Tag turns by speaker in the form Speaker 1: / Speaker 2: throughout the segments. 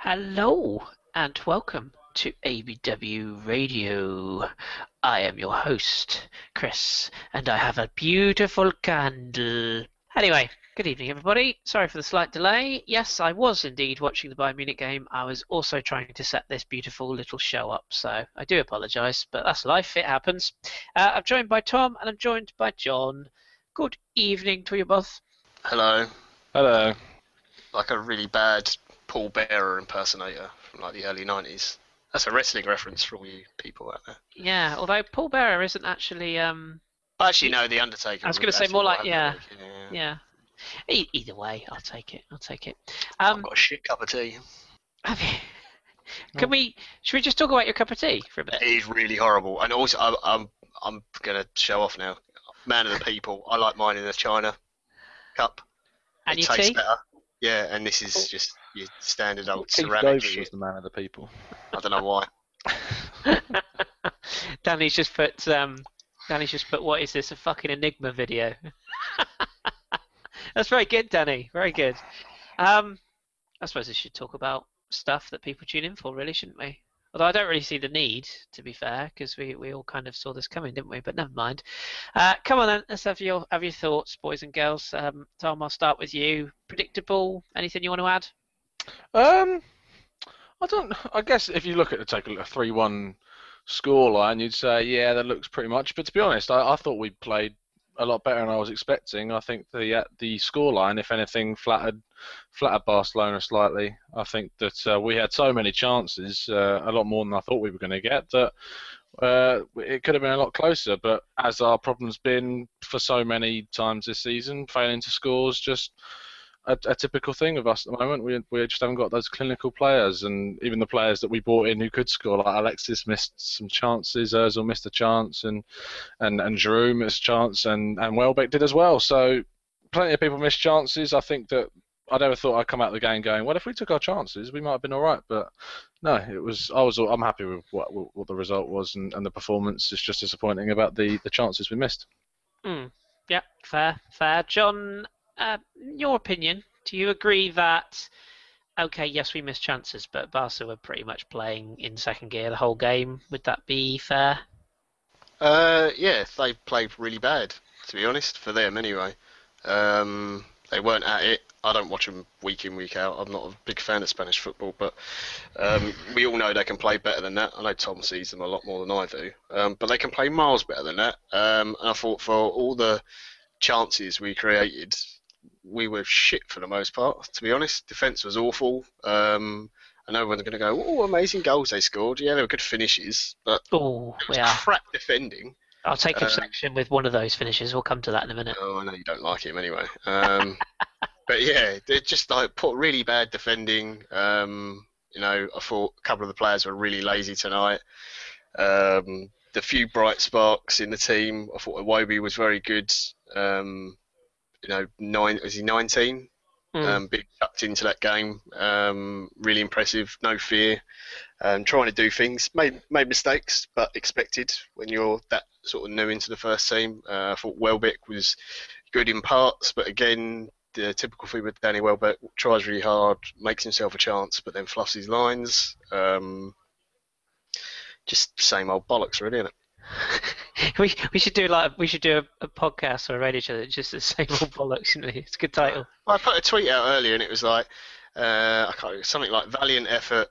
Speaker 1: Hello and welcome to ABW Radio. I am your host, Chris, and I have a beautiful candle. Anyway, good evening, everybody. Sorry for the slight delay. Yes, I was indeed watching the Bayern Munich game. I was also trying to set this beautiful little show up, so I do apologise, but that's life. It happens. I'm joined by Tom and I'm joined by John. Good evening to you both.
Speaker 2: Hello.
Speaker 3: Hello.
Speaker 2: Like a really bad Paul Bearer impersonator from like the early 90s. That's a wrestling reference for all you people out there.
Speaker 1: Yeah, although Paul Bearer isn't actually
Speaker 2: Actually, no, The Undertaker.
Speaker 1: I was going to say more like
Speaker 2: yeah.
Speaker 1: Either way, I'll take it.
Speaker 2: I've got a shit cup of tea.
Speaker 1: Have you? Should we just talk about your cup of tea for a bit?
Speaker 2: It is really horrible, and also I'm gonna show off now. Man of the people. I like mine in a china cup.
Speaker 1: And
Speaker 2: it
Speaker 1: your
Speaker 2: tastes
Speaker 1: tea?
Speaker 2: better. Yeah, and this is just your standard old
Speaker 3: Keith
Speaker 2: ceramic
Speaker 3: Davis
Speaker 2: shit.
Speaker 3: was the man of the people.
Speaker 2: I don't know why.
Speaker 1: Danny's just put what is this, a fucking Enigma video? That's very good, Danny. Very good. I suppose we should talk about stuff that people tune in for, really, shouldn't we? Although I don't really see the need, to be fair, because we all kind of saw this coming, didn't we? But never mind. Come on then, let's have your thoughts, boys and girls. Tom, I'll start with you. Predictable? Anything you want to add?
Speaker 3: I guess if you look at take a 3-1 scoreline, you'd say, yeah, that looks pretty much. But to be honest, I thought we played a lot better than I was expecting. I think the scoreline, if anything, flattered Barcelona slightly. I think that we had so many chances, a lot more than I thought we were going to get, that it could have been a lot closer. But as our problem's been for so many times this season, failing to score is just a typical thing of us at the moment. We just haven't got those clinical players, and even the players that we brought in who could score, like Alexis missed some chances, Ozil missed a chance, and Giroud missed a chance, and Welbeck did as well. So plenty of people missed chances. I think that I never thought I'd come out of the game going, well, if we took our chances, we might have been all right. But no, I'm happy with what the result was, and the performance. It's just disappointing about the chances we missed.
Speaker 1: Yeah, fair. John, your opinion, do you agree that, okay, yes, we missed chances, but Barca were pretty much playing in second gear the whole game? Would that be fair?
Speaker 2: Yeah, they played really bad, to be honest, for them anyway. They weren't at it. I don't watch them week in, week out. I'm not a big fan of Spanish football, but we all know they can play better than that. I know Tom sees them a lot more than I do, but they can play miles better than that. And I thought for all the chances we created, we were shit for the most part, to be honest. Defence was awful. I know everyone's going to go, oh, amazing goals they scored. Yeah, they were good finishes, but it was crap defending.
Speaker 1: I'll take obsession with one of those finishes. We'll come to that in a minute.
Speaker 2: Oh, I know you don't like him anyway. But yeah, they're just like put really bad defending. I thought a couple of the players were really lazy tonight. The few bright sparks in the team, I thought Iwobi was very good. Was he 19? Being chucked into that game, really impressive, no fear, trying to do things, made mistakes, but expected when you're that sort of new into the first team. I thought Welbeck was good in parts, but again, the typical thing with Danny Welbeck, tries really hard, makes himself a chance, but then fluffs his lines. Just same old bollocks, really, isn't it?
Speaker 1: we should do a podcast or a radio show that's just the same old bollocks, shouldn't we? It's a good title.
Speaker 2: Well, I put a tweet out earlier and it was like something like valiant effort,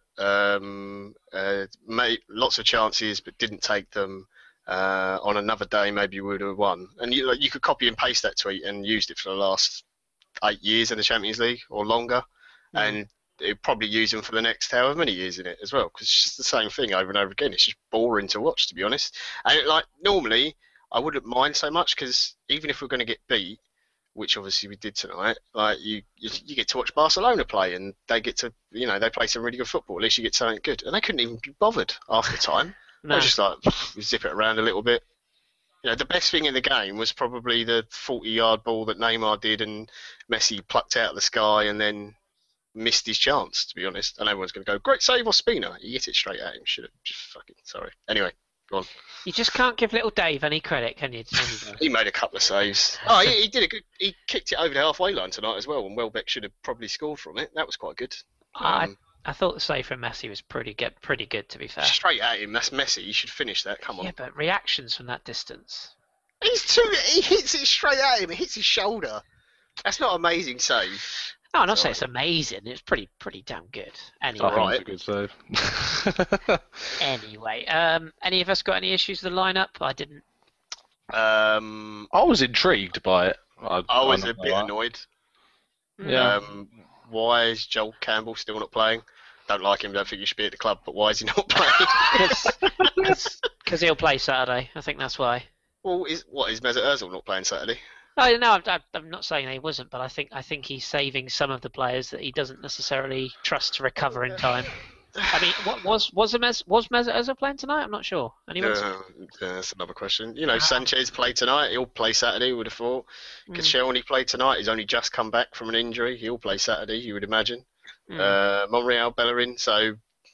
Speaker 2: made lots of chances but didn't take them. On another day, maybe we would have won. And you could copy and paste that tweet and used it for the last 8 years in the Champions League or longer, and it'd probably use them for the next however many years in it as well, because it's just the same thing over and over again. It's just boring to watch, to be honest. And normally I wouldn't mind so much, because even if we're going to get beat, which obviously we did tonight, like you get to watch Barcelona play, and they get to they play some really good football. At least you get something good, and they couldn't even be bothered half the time.
Speaker 1: No.
Speaker 2: They were just like zip it around a little bit. The best thing in the game was probably the 40-yard ball that Neymar did and Messi plucked out of the sky and then missed his chance, to be honest. And everyone's going to go, great save, Ospina. He hit it straight at him. Should have just fucking... Sorry. Anyway, go on.
Speaker 1: You just can't give little Dave any credit, can you?
Speaker 2: He made a couple of saves. Oh, he did a good... He kicked it over the halfway line tonight as well, and Welbeck should have probably scored from it. That was quite good.
Speaker 1: I I thought the save from Messi was pretty good to be fair.
Speaker 2: Straight at him. That's Messi. You should finish that. Come
Speaker 1: Yeah,
Speaker 2: on.
Speaker 1: but reactions from that distance.
Speaker 2: He hits it straight at him. It hits his shoulder. That's not amazing save.
Speaker 1: No, I'm not saying
Speaker 2: Sorry.
Speaker 1: it's amazing. It's pretty damn good.
Speaker 3: I
Speaker 1: Anyway,
Speaker 3: think
Speaker 2: Alright.
Speaker 3: it's a good save.
Speaker 1: anyway, any of us got any issues with the lineup? I didn't.
Speaker 3: I was intrigued by it.
Speaker 2: I was
Speaker 3: I'm
Speaker 2: a
Speaker 3: not
Speaker 2: bit
Speaker 3: gonna lie.
Speaker 2: annoyed.
Speaker 3: Yeah.
Speaker 2: Why is Joel Campbell still not playing? Don't like him. Don't think he should be at the club. But why is he not playing?
Speaker 1: Because he'll play Saturday. I think that's why.
Speaker 2: Well, is Mesut Ozil not playing Saturday?
Speaker 1: Oh, no, I'm not saying he wasn't, but I think he's saving some of the players that he doesn't necessarily trust to recover in time. I mean, was Mesut Ozil playing tonight? I'm not sure. Anyone's?
Speaker 2: That's another question. Sanchez played tonight. He'll play Saturday. Would have thought. Koscielny played tonight. He's only just come back from an injury. He'll play Saturday. You would imagine. Monreal, Bellerin. So,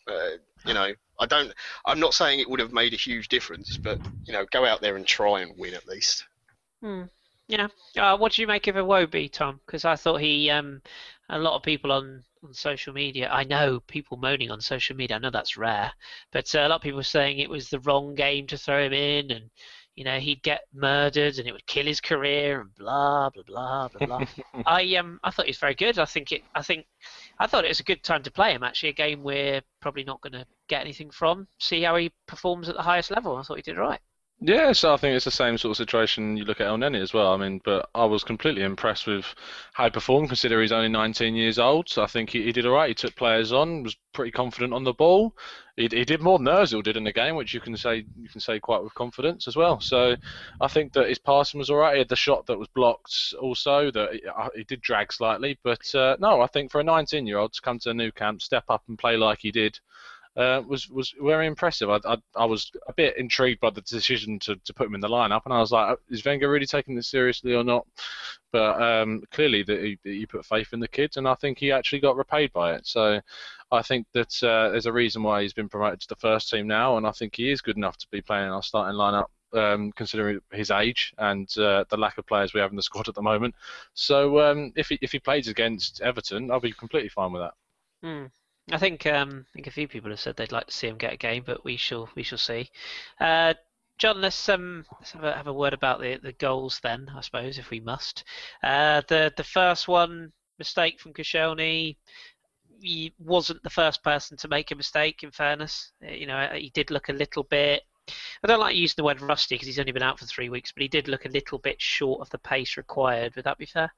Speaker 2: I'm not saying it would have made a huge difference, but go out there and try and win at least.
Speaker 1: Yeah. What do you make of Iwobi, Tom? Because I thought a lot of people on social media, I know people moaning on social media, I know that's rare, but a lot of people were saying it was the wrong game to throw him in, and he'd get murdered and it would kill his career and blah blah blah blah blah. I thought he was very good. I thought it was a good time to play him. Actually, a game we're probably not going to get anything from. See how he performs at the highest level. I thought he did right.
Speaker 3: Yeah, so I think it's the same sort of situation you look at El Neni as well. I mean, but I was completely impressed with how he performed, considering he's only 19 years old. So I think he did all right. He took players on, was pretty confident on the ball. He did more than Ozil did in the game, which you can say quite with confidence as well. So I think that his passing was all right. He had the shot that was blocked also, that he did drag slightly. But no, I think for a 19-year-old to come to a new camp, step up and play like he did, was very impressive. I was a bit intrigued by the decision to put him in the lineup, and I was like, is Wenger really taking this seriously or not? But clearly that he put faith in the kids, and I think he actually got repaid by it. So I think that there's a reason why he's been promoted to the first team now, and I think he is good enough to be playing in our starting lineup. Considering his age and the lack of players we have in the squad at the moment. So if he plays against Everton, I'll be completely fine with that.
Speaker 1: I think a few people have said they'd like to see him get a game, but we shall see. John, let's have a word about the goals then, I suppose, if we must. The first one, mistake from Koscielny. He wasn't the first person to make a mistake, in fairness. He did look a little bit. I don't like using the word rusty because he's only been out for 3 weeks, but he did look a little bit short of the pace required. Would that be fair?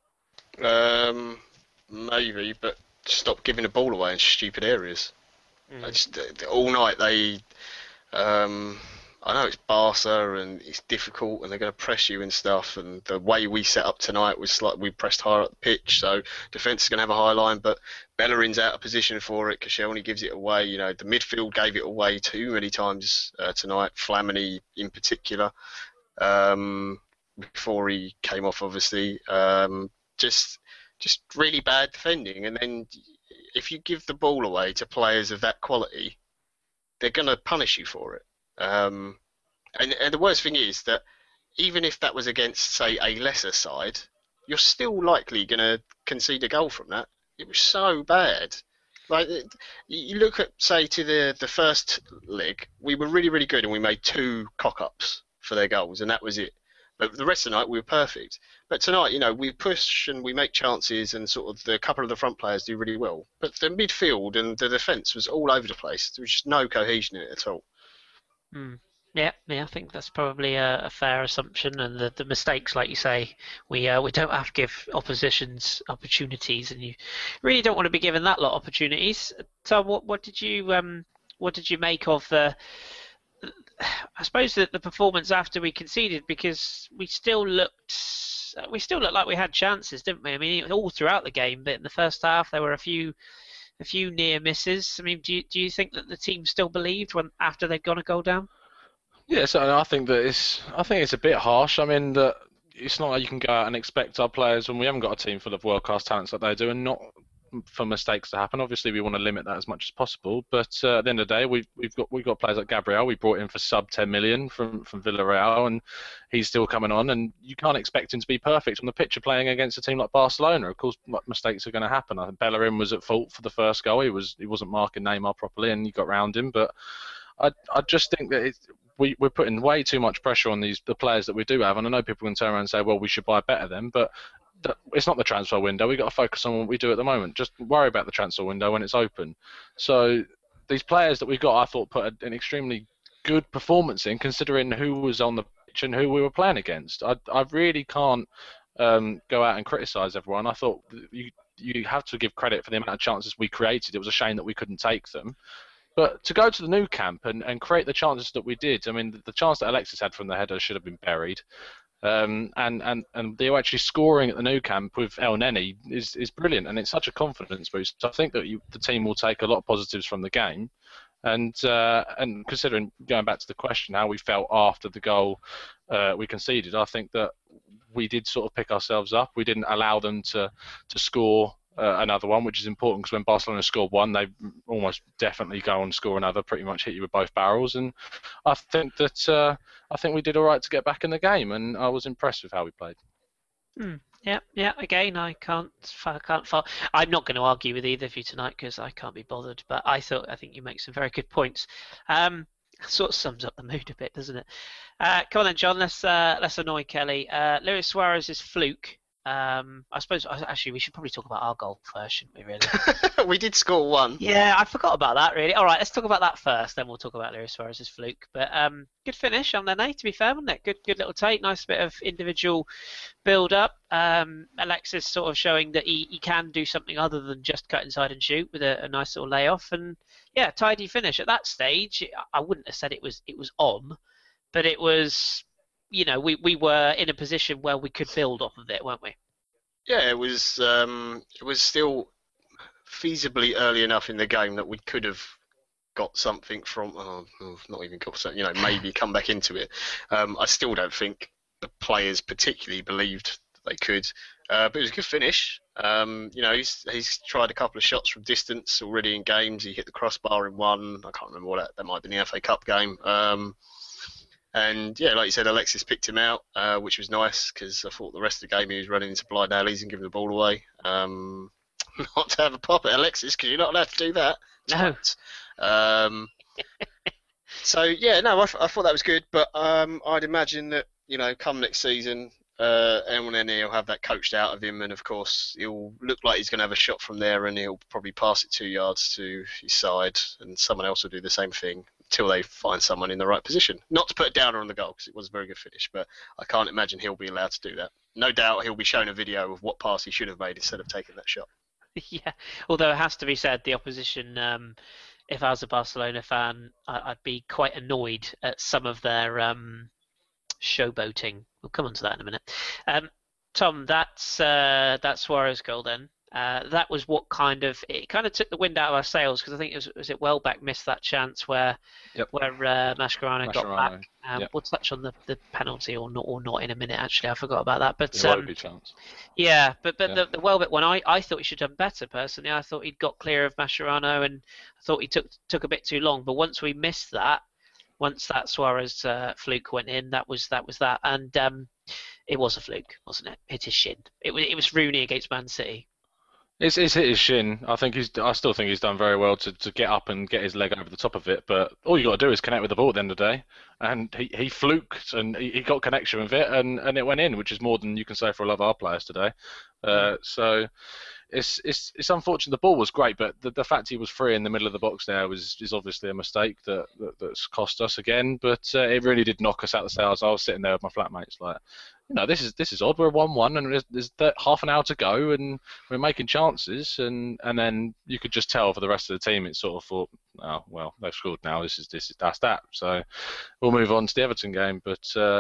Speaker 2: Maybe, but stop giving the ball away in stupid areas. All night they. I know it's Barca and it's difficult and they're going to press you and stuff. And the way we set up tonight was like we pressed higher up the pitch, so defence is going to have a high line. But Bellerin's out of position for it. Koscielny gives it away. The midfield gave it away too many times tonight. Flamini in particular, before he came off, obviously. Just really bad defending. And then if you give the ball away to players of that quality, they're going to punish you for it. And the worst thing is that even if that was against, say, a lesser side, you're still likely going to concede a goal from that. It was so bad. Like, you look at, say, to the first leg, we were really, really good and we made 2 cock-ups for their goals and that was it. But the rest of the night we were perfect. But tonight, we push and we make chances and sort of the couple of the front players do really well. But the midfield and the defence was all over the place. There was just no cohesion in it at all.
Speaker 1: Yeah, I think that's probably a fair assumption. And the mistakes, like you say, we don't have to give oppositions opportunities, and you really don't want to be given that lot of opportunities. So, what did you make of the? I suppose the performance after we conceded, because we still looked like we had chances, didn't we? I mean, all throughout the game, but in the first half there were a few near misses. I mean, do you think that the team still believed after they'd gone a goal down?
Speaker 3: Yeah, so I think it's a bit harsh. I mean, that it's not like you can go out and expect our players when we haven't got a team full of world-class talents like they do, and not for mistakes to happen. Obviously, we want to limit that as much as possible. But at the end of the day, we've got players like Gabriel. We brought in for sub 10 million from Villarreal, and he's still coming on. And you can't expect him to be perfect on the pitch of playing against a team like Barcelona. Of course, mistakes are going to happen. I think Bellerin was at fault for the first goal. He wasn't marking Neymar properly, and he got round him. But I just think that we're putting way too much pressure on the players that we do have, and I know people can turn around and say, well, we should buy better then, but it's not the transfer window. We've got to focus on what we do at the moment. Just worry about the transfer window when it's open. So these players that we've got, I thought, put an extremely good performance in, considering who was on the pitch and who we were playing against. I really can't go out and criticise everyone. I thought you have to give credit for the amount of chances we created. It was a shame that we couldn't take them. But to go to the new camp and create the chances that we did, I mean, the chance that Alexis had from the header should have been buried. And they were actually scoring at the new camp with El Neni is brilliant, and it's such a confidence boost. So I think that the team will take a lot of positives from the game. And considering, going back to the question, how we felt after the goal we conceded, I think that we did sort of pick ourselves up. We didn't allow them to score another one, which is important, because when Barcelona scored one, they almost definitely go on and score another, pretty much hit you with both barrels. And I think we did all right to get back in the game, and I was impressed with how we played.
Speaker 1: Yeah. Again, I can't fault. I'm not going to argue with either of you tonight because I can't be bothered. But I think you make some very good points. Sort of sums up the mood a bit, doesn't it? Come on then, John. Let's annoy Kelly. Luis Suarez's fluke. I suppose actually we should probably talk about our goal first, shouldn't we? Really?
Speaker 2: We did score one.
Speaker 1: Yeah, I forgot about that. Really. All right, let's talk about that first. Then we'll talk about Luis Suarez's fluke. But good finish on Nene, to be fair, wasn't it? Good little take. Nice bit of individual build up. Alexis sort of showing that he can do something other than just cut inside and shoot with a nice little layoff. And yeah, tidy finish. At that stage, I wouldn't have said it was on, but it was. You know, we were in a position where we could build off of it, weren't we?
Speaker 2: Yeah, it was still feasibly early enough in the game that we could have got something from. Not even got something. Maybe come back into it. I still don't think the players particularly believed they could, but it was a good finish. He's tried a couple of shots from distance already in games. He hit the crossbar in one. I can't remember what that might have been, the FA Cup game. And yeah, like you said, Alexis picked him out, which was nice, because I thought the rest of the game he was running into blind alleys and giving the ball away. Not to have a pop at Alexis, because you're not allowed to do that.
Speaker 1: No.
Speaker 2: So yeah, no, I thought that was good, but I'd imagine that come next season, El Neni will have that coached out of him, and of course he'll look like he's going to have a shot from there, and he'll probably pass it 2 yards to his side, and someone else will do the same thing until they find someone in the right position. Not to put a downer on the goal, because it was a very good finish, but I can't imagine he'll be allowed to do that. No doubt he'll be shown a video of what pass he should have made instead of taking that shot.
Speaker 1: Yeah, although it has to be said, the opposition, if I was a Barcelona fan, I'd be quite annoyed at some of their showboating. We'll come on to that in a minute. Tom, that's Suarez goal then. That was what it kind of took the wind out of our sails, because I think it Welbeck missed that chance where Mascherano got back. We'll touch on the penalty or not in a minute. Actually, I forgot about that. But
Speaker 3: chance.
Speaker 1: Yeah, but the Welbeck one, I thought he should have done better personally. I thought he'd got clear of Mascherano, and I thought he took a bit too long. But once we missed that, once that Suarez fluke went in, that was that, and it was a fluke, wasn't it? Hit his shin. It was Rooney against Man City.
Speaker 3: It's hit his shin. I still think he's done very well to get up and get his leg over the top of it. But all you got to do is connect with the ball at the end of the day. And he fluked and he got connection with it, and it went in, which is more than you can say for a lot of our players today. So it's unfortunate. The ball was great, but the fact he was free in the middle of the box there is obviously a mistake that's cost us again. But it really did knock us out the sails. I was sitting there with my flatmates like, this is odd. We're 1-1 and there's half an hour to go and we're making chances, and then you could just tell for the rest of the team it sort of thought, oh well, they've scored now. That's that. So we'll move on to the Everton game. But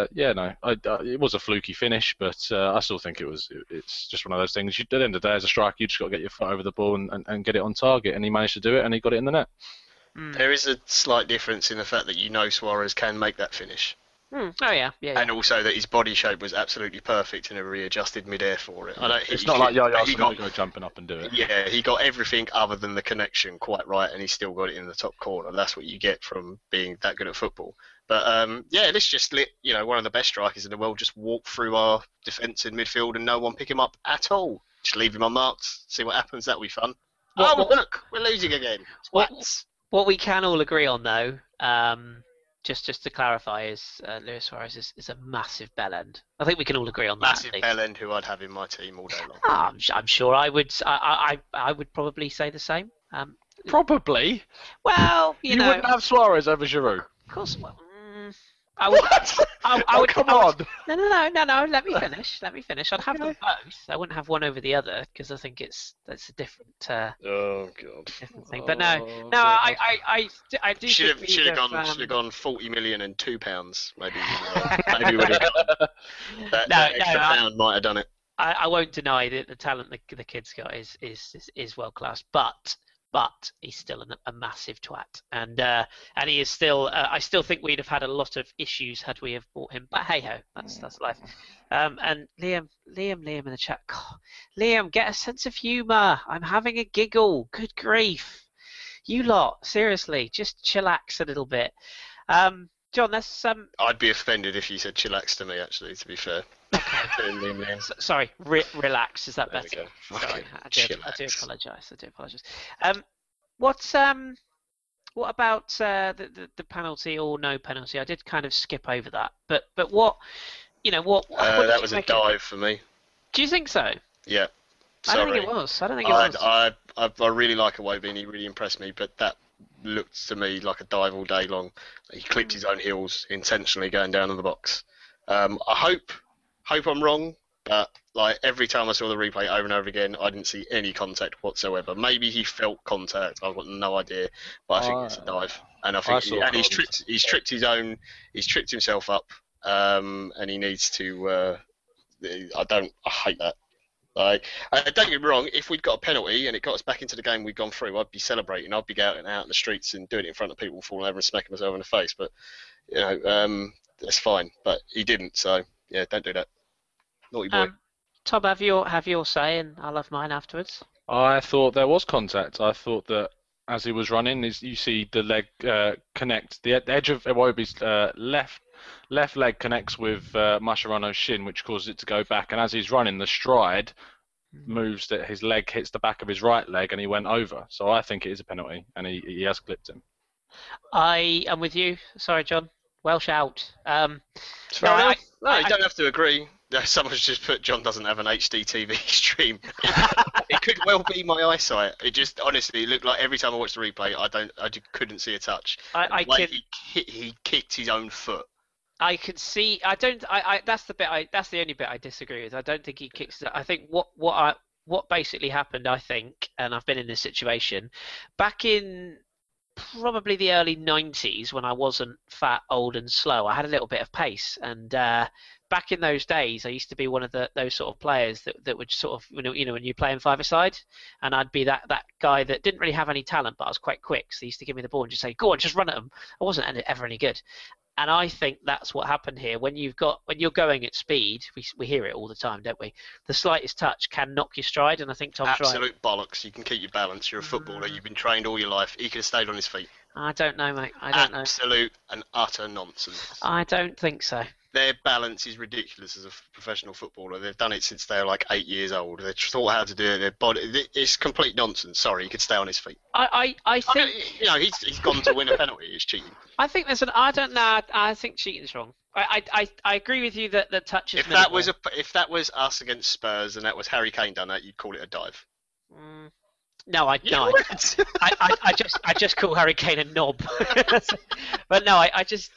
Speaker 3: it was a fluky finish, but I still think it's just one of those things. At the end of the day, as a striker, you just got to get your foot over the ball and get it on target, and he managed to do it, and he got it in the net.
Speaker 2: There is a slight difference in the fact that Suarez can make that finish.
Speaker 1: Oh yeah, yeah.
Speaker 2: And also that his body shape was absolutely perfect and he readjusted mid-air for it.
Speaker 3: It's not like Yaya
Speaker 2: he got
Speaker 3: go jumping up and do it.
Speaker 2: Yeah, he got everything other than the connection quite right, and he still got it in the top corner. That's what you get from being that good at football. But yeah, this just let one of the best strikers in the world just walk through our defence in midfield and no one pick him up at all. Just leave him unmarked, see what happens. That'll be fun. Look, we're losing again. Twats.
Speaker 1: What we can all agree on, though, just to clarify, is Luis Suarez is a massive bell end. I think we can all agree on that.
Speaker 2: Massive bell end who I'd have in my team all day long.
Speaker 1: I'm sure I would. I would probably say the same.
Speaker 3: Probably.
Speaker 1: Well,
Speaker 3: you wouldn't have Suarez over Giroud.
Speaker 1: Of course. Well, I would. I would.
Speaker 3: Come on.
Speaker 1: No. Let me finish. I'd have them both. I wouldn't have one over the other because I think that's a different.
Speaker 2: Oh God.
Speaker 1: Different thing. But I do.
Speaker 2: Should have gone 40 million and £2. Maybe. Maybe would have. That extra pound might have done it.
Speaker 1: I won't deny that the talent the kid's got is world class, but he's still a massive twat, and he is still. I still think we'd have had a lot of issues had we have bought him. But hey ho, that's life. And Liam in the chat. God, Liam, get a sense of humour. I'm having a giggle. Good grief, you lot. Seriously, just chillax a little bit. John, that's
Speaker 2: I'd be offended if you said chillax to me. Actually, to be fair.
Speaker 1: Okay. Sorry, relax. Is that better? Sorry, I do apologise. What about the penalty or no penalty? I did kind of skip over that, but what what
Speaker 2: that was a dive for me.
Speaker 1: Do you think so?
Speaker 2: Yeah.
Speaker 1: Sorry. I don't think it was.
Speaker 2: I really like Iwobi and he really impressed me, but that looked to me like a dive all day long. He clipped his own heels intentionally going down in the box. I hope I'm wrong, but like every time I saw the replay over and over again, I didn't see any contact whatsoever. Maybe he felt contact. I've got no idea, but I think it's a dive, and I think he's tripped himself up, and he needs to. I hate that. Like, don't get me wrong. If we'd got a penalty and it got us back into the game we'd gone through, I'd be celebrating. I'd be out in the streets and doing it in front of people, falling over and smacking myself in the face. But that's fine. But he didn't, so yeah, don't do that. Naughty boy.
Speaker 1: Tom, have your say, and I'll have mine afterwards.
Speaker 3: I thought there was contact. I thought that as he was running, you see the leg connect. The edge of Iwobi's left leg connects with Mascherano's shin, which causes it to go back. And as he's running, the stride moves that his leg hits the back of his right leg, and he went over. So I think it is a penalty, and he has clipped him.
Speaker 1: I am with you. Sorry, John. Welsh out.
Speaker 2: You don't have to agree. Someone's just put John doesn't have an HD TV stream. It could well be my eyesight. It just honestly looked like every time I watched the replay, I just couldn't see a touch. He kicked his own foot.
Speaker 1: I could see. I don't. That's the only bit I disagree with. I don't think he kicks. I think what basically happened. I think, and I've been in this situation back in probably the early 90s when I wasn't fat, old, and slow. I had a little bit of pace, and back in those days, I used to be one of those sort of players that would sort of when you play in five-a-side, and I'd be that guy that didn't really have any talent, but I was quite quick. So they used to give me the ball and just say, "Go on, just run at them." I wasn't ever any good. And I think that's what happened here. When you're going at speed, we hear it all the time, don't we? The slightest touch can knock your stride, and I think Tom's right.
Speaker 2: Absolute bollocks. You can keep your balance. You're a footballer. You've been trained all your life. He could have stayed on his feet.
Speaker 1: I don't know, mate. I don't know.
Speaker 2: Absolute and utter nonsense.
Speaker 1: I don't think so.
Speaker 2: Their balance is ridiculous as a professional footballer. They've done it since they're like 8 years old. They've taught how to do it. Their body, it's complete nonsense. Sorry, he could stay on his feet.
Speaker 1: I think
Speaker 2: he's gone to win a penalty. He's cheating.
Speaker 1: I think there's I don't know. I think cheating's wrong. I agree with you that the touch is.
Speaker 2: If that was us against Spurs and that was Harry Kane done that, you'd call it a dive.
Speaker 1: No, I just call Harry Kane a knob. But no,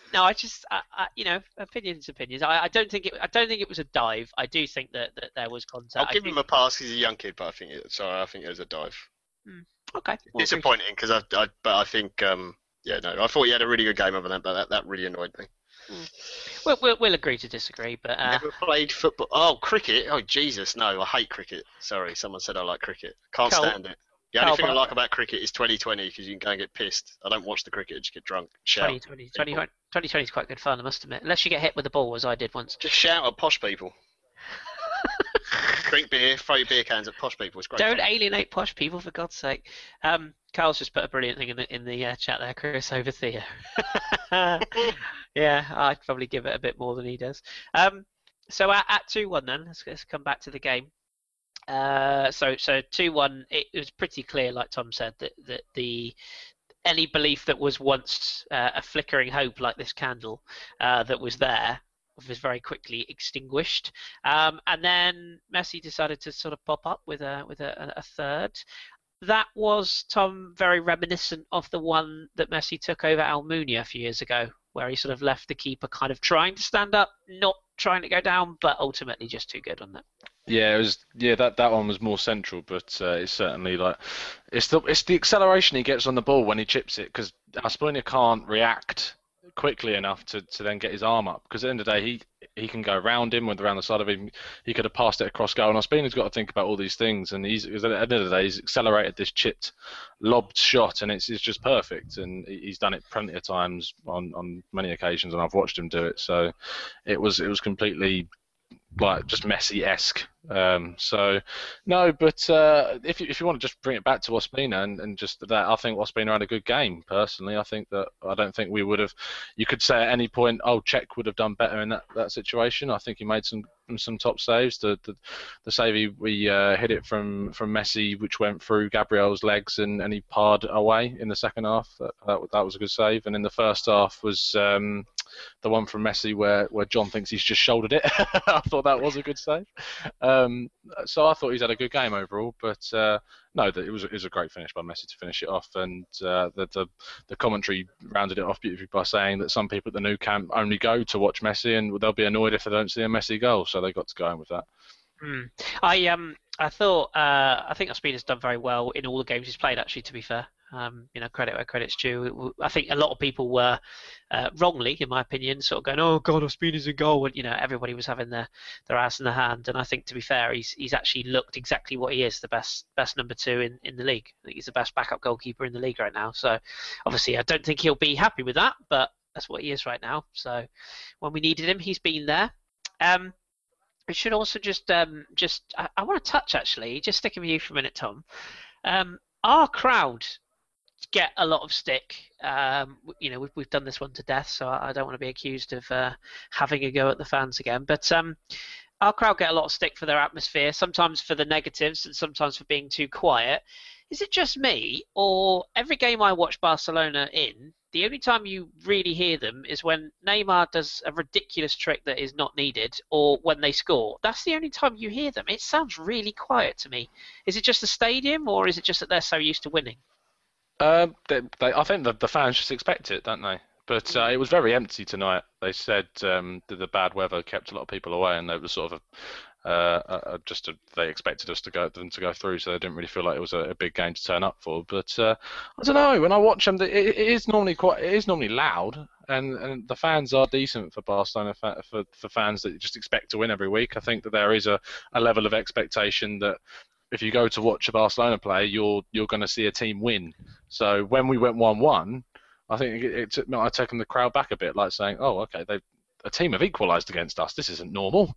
Speaker 1: opinions. I don't think it was a dive. I do think that there was contact.
Speaker 2: I'll give him a pass. He's a young kid, but I think it was a dive.
Speaker 1: Okay.
Speaker 2: Disappointing because I think I thought he had a really good game other than that, but that really annoyed me.
Speaker 1: We'll agree to disagree, but
Speaker 2: never played football. Oh, cricket. Oh, Jesus, no! I hate cricket. Sorry, someone said I like cricket. Can't stand it. The only
Speaker 1: Carl,
Speaker 2: thing I
Speaker 1: but
Speaker 2: like about cricket is 2020 because you can go and get pissed. I don't watch the cricket and just get drunk, shout.
Speaker 1: 2020,
Speaker 2: People.
Speaker 1: 2020 is quite good fun, I must admit. Unless you get hit with the ball, as I did once.
Speaker 2: Just shout at posh people. Drink beer, throw your beer cans at posh people. It's great.
Speaker 1: Don't
Speaker 2: fun.
Speaker 1: alienate posh people, for God's sake. Carl's just put a brilliant thing in the chat there, Chris, over Theo. Yeah, I'd probably give it a bit more than he does. So at 2-1 then, let's come back to the game. So 2-1, it was pretty clear, like Tom said, that any belief that was once a flickering hope like this candle that was there was very quickly extinguished. And then Messi decided to sort of pop up with a third. That was, Tom, very reminiscent of the one that Messi took over Almunia a few years ago, where he sort of left the keeper kind of trying to stand up, not trying to go down, but ultimately just too good on that.
Speaker 3: Yeah, it was. Yeah, that one was more central, but it's certainly like it's the acceleration he gets on the ball when he chips it, because Aspinall can't react quickly enough to then get his arm up, because at the end of the day he can go around him with around the side of him. He could have passed it across goal, and Aspinall's got to think about all these things, and at the end of the day he's accelerated this chipped lobbed shot, and it's just perfect, and he's done it plenty of times on many occasions, and I've watched him do it. So it was completely like just Messi-esque. So no, but if you want to just bring it back to Ospina and just that, I think Ospina had a good game. Personally, I don't think we would have. You could say at any point, oh, Cech would have done better in that situation. I think he made some top saves. The save we hit it from Messi, which went through Gabriel's legs and he parred away in the second half. That was a good save. And in the first half was the one from Messi where John thinks he's just shouldered it. I thought that was a good save. So I thought he's had a good game overall, but no, it was a great finish by Messi to finish it off, and the commentary rounded it off beautifully by saying that some people at the Nou Camp only go to watch Messi, and they'll be annoyed if they don't see a Messi goal, so they got to go in with that.
Speaker 1: I thought I think Ospina's done very well in all the games he's played. Actually, to be fair, credit where credit's due. I think a lot of people were wrongly, in my opinion, sort of going, "Oh God, Ospina's in goal," and everybody was having their ass in the hand. And I think, to be fair, he's actually looked exactly what he is, the best number two in the league. I think he's the best backup goalkeeper in the league right now. So obviously, I don't think he'll be happy with that, but that's what he is right now. So when we needed him, he's been there. We should also just I want to touch, actually, just sticking with you for a minute, Tom. Our crowd get a lot of stick. We've done this one to death, so I don't want to be accused of having a go at the fans again. But our crowd get a lot of stick for their atmosphere, sometimes for the negatives and sometimes for being too quiet. Is it just me, or every game I watch Barcelona in, the only time you really hear them is when Neymar does a ridiculous trick that is not needed, or when they score? That's the only time you hear them. It sounds really quiet to me. Is it just the stadium, or is it just that they're so used to winning?
Speaker 3: I think the fans just expect it, don't they? But it was very empty tonight. They said that the bad weather kept a lot of people away, and they were sort of they expected them to go through, so they didn't really feel like it was a big game to turn up for. But I don't know. When I watch them, it is normally loud, and the fans are decent for Barcelona, for fans that just expect to win every week. I think that there is a level of expectation that if you go to watch a Barcelona play, you're going to see a team win. So when we went 1-1, I think it might have taken the crowd back a bit, like saying, "Oh, okay, a team have equalised against us. This isn't normal."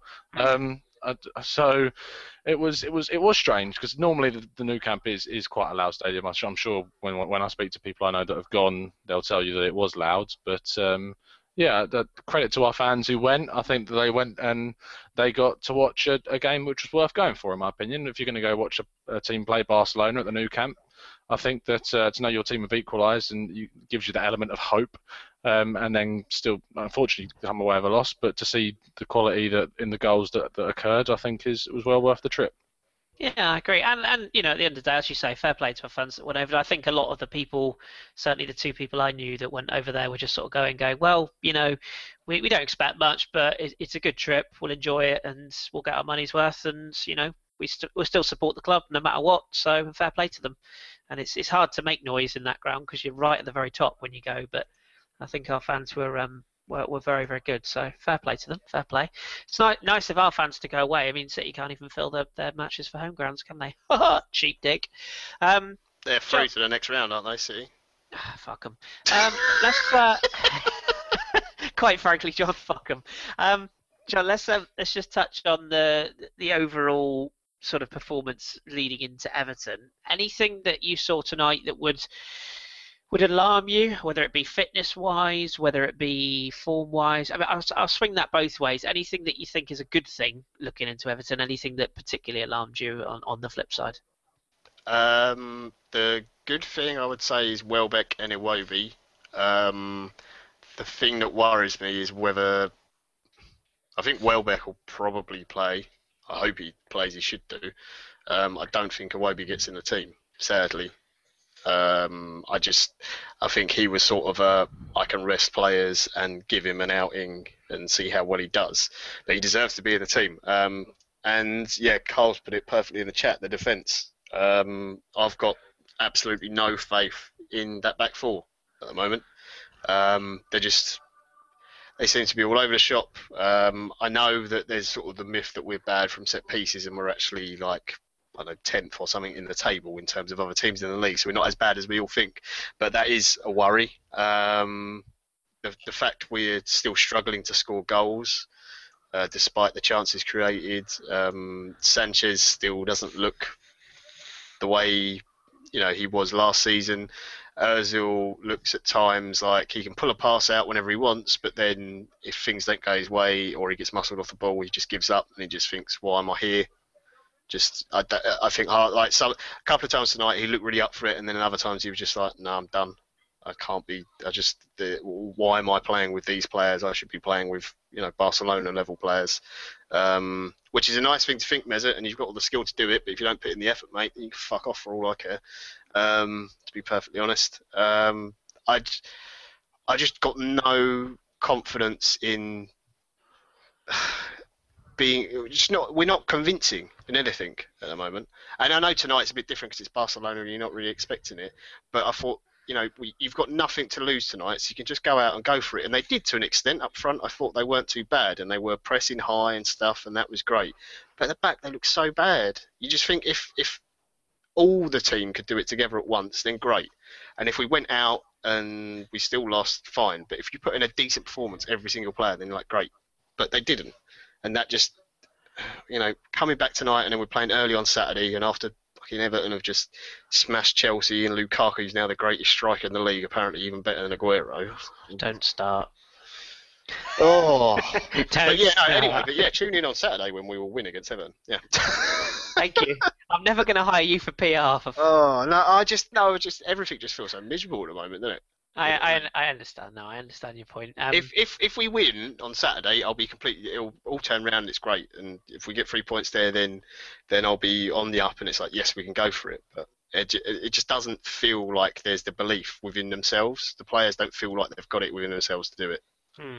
Speaker 3: So it was strange, because normally the Nou Camp is quite a loud stadium. I'm sure when I speak to people I know that have gone, they'll tell you that it was loud. But yeah, the credit to our fans who went. I think that they went and they got to watch a game which was worth going for, in my opinion. If you're going to go watch a team play Barcelona at the Nou Camp, I think that to know your team have equalised and gives you that element of hope, and then still, unfortunately, come away with a loss. But to see the quality that in the goals that occurred, I think was well worth the trip.
Speaker 1: Yeah, I agree. And at the end of the day, as you say, fair play to our fans that went over. I think a lot of the people, certainly the two people I knew that went over there, were just sort of going, well, we don't expect much, but it's a good trip. We'll enjoy it, and we'll get our money's worth, and we'll still support the club no matter what. So fair play to them. And it's hard to make noise in that ground because you're right at the very top when you go. But I think our fans were were very, very good. So fair play to them. Fair play. It's nice of our fans to go away. I mean, City can't even fill their matches for home grounds, can they? Cheap dig.
Speaker 2: They're through to the next round, aren't they, City?
Speaker 1: Fuck them. Let's quite frankly, John, fuck them. John, let's just touch on the overall sort of performance leading into Everton. Anything that you saw tonight that would alarm you, whether it be fitness-wise, whether it be form-wise? I mean, I'll swing that both ways. Anything that you think is a good thing looking into Everton, anything that particularly alarmed you on the flip side?
Speaker 2: The good thing I would say is Welbeck and Iwobi. The thing that worries me is whether I think Welbeck will probably play. I hope he plays. He should do. I don't think Iwobi gets in the team, sadly. I think he was sort of I can rest players and give him an outing and see how well he does. But he deserves to be in the team. And yeah, Carl's put it perfectly in the chat. The defence. I've got absolutely no faith in that back four at the moment. They seem to be all over the shop. I know that there's sort of the myth that we're bad from set pieces and we're actually like, I don't know, 10th or something in the table in terms of other teams in the league, so we're not as bad as we all think. But that is a worry. The fact we're still struggling to score goals, despite the chances created. Sanchez still doesn't look the way he was last season. Ozil looks at times like he can pull a pass out whenever he wants, but then if things don't go his way or he gets muscled off the ball, he just gives up and he just thinks, "Why am I here?" I think like a couple of times tonight he looked really up for it, and then other times he was just like, "No, I'm done. I can't be. Why am I playing with these players? I should be playing with Barcelona level players." Which is a nice thing to think, Mesut, and you've got all the skill to do it. But if you don't put in the effort, mate, then you can fuck off for all I care. To be perfectly honest, I just got no confidence in we're not convincing in anything at the moment. And I know tonight's a bit different because it's Barcelona and you're not really expecting it. But I thought, you've got nothing to lose tonight, so you can just go out and go for it. And they did to an extent up front. I thought they weren't too bad, and they were pressing high and stuff, and that was great. But at the back, they look so bad. You just think if all the team could do it together at once, then great. And if we went out and we still lost, fine. But if you put in a decent performance, every single player, then great. But they didn't. And that just, coming back tonight, and then we're playing early on Saturday, and after fucking Everton have just smashed Chelsea, and Lukaku's now the greatest striker in the league, apparently even better than Aguero.
Speaker 1: Don't start.
Speaker 2: Oh, anyway, tune in on Saturday when we will win against Everton. Yeah.
Speaker 1: Thank you. I'm never going to hire you for PR.
Speaker 2: Oh no, everything just feels so miserable at the moment, doesn't it?
Speaker 1: I understand now. I understand your point.
Speaker 2: If we win on Saturday, it'll all turn around and it's great. And if we get 3 points there, then I'll be on the up and it's like, yes, we can go for it. But it just doesn't feel like there's the belief within themselves. The players don't feel like they've got it within themselves to do it.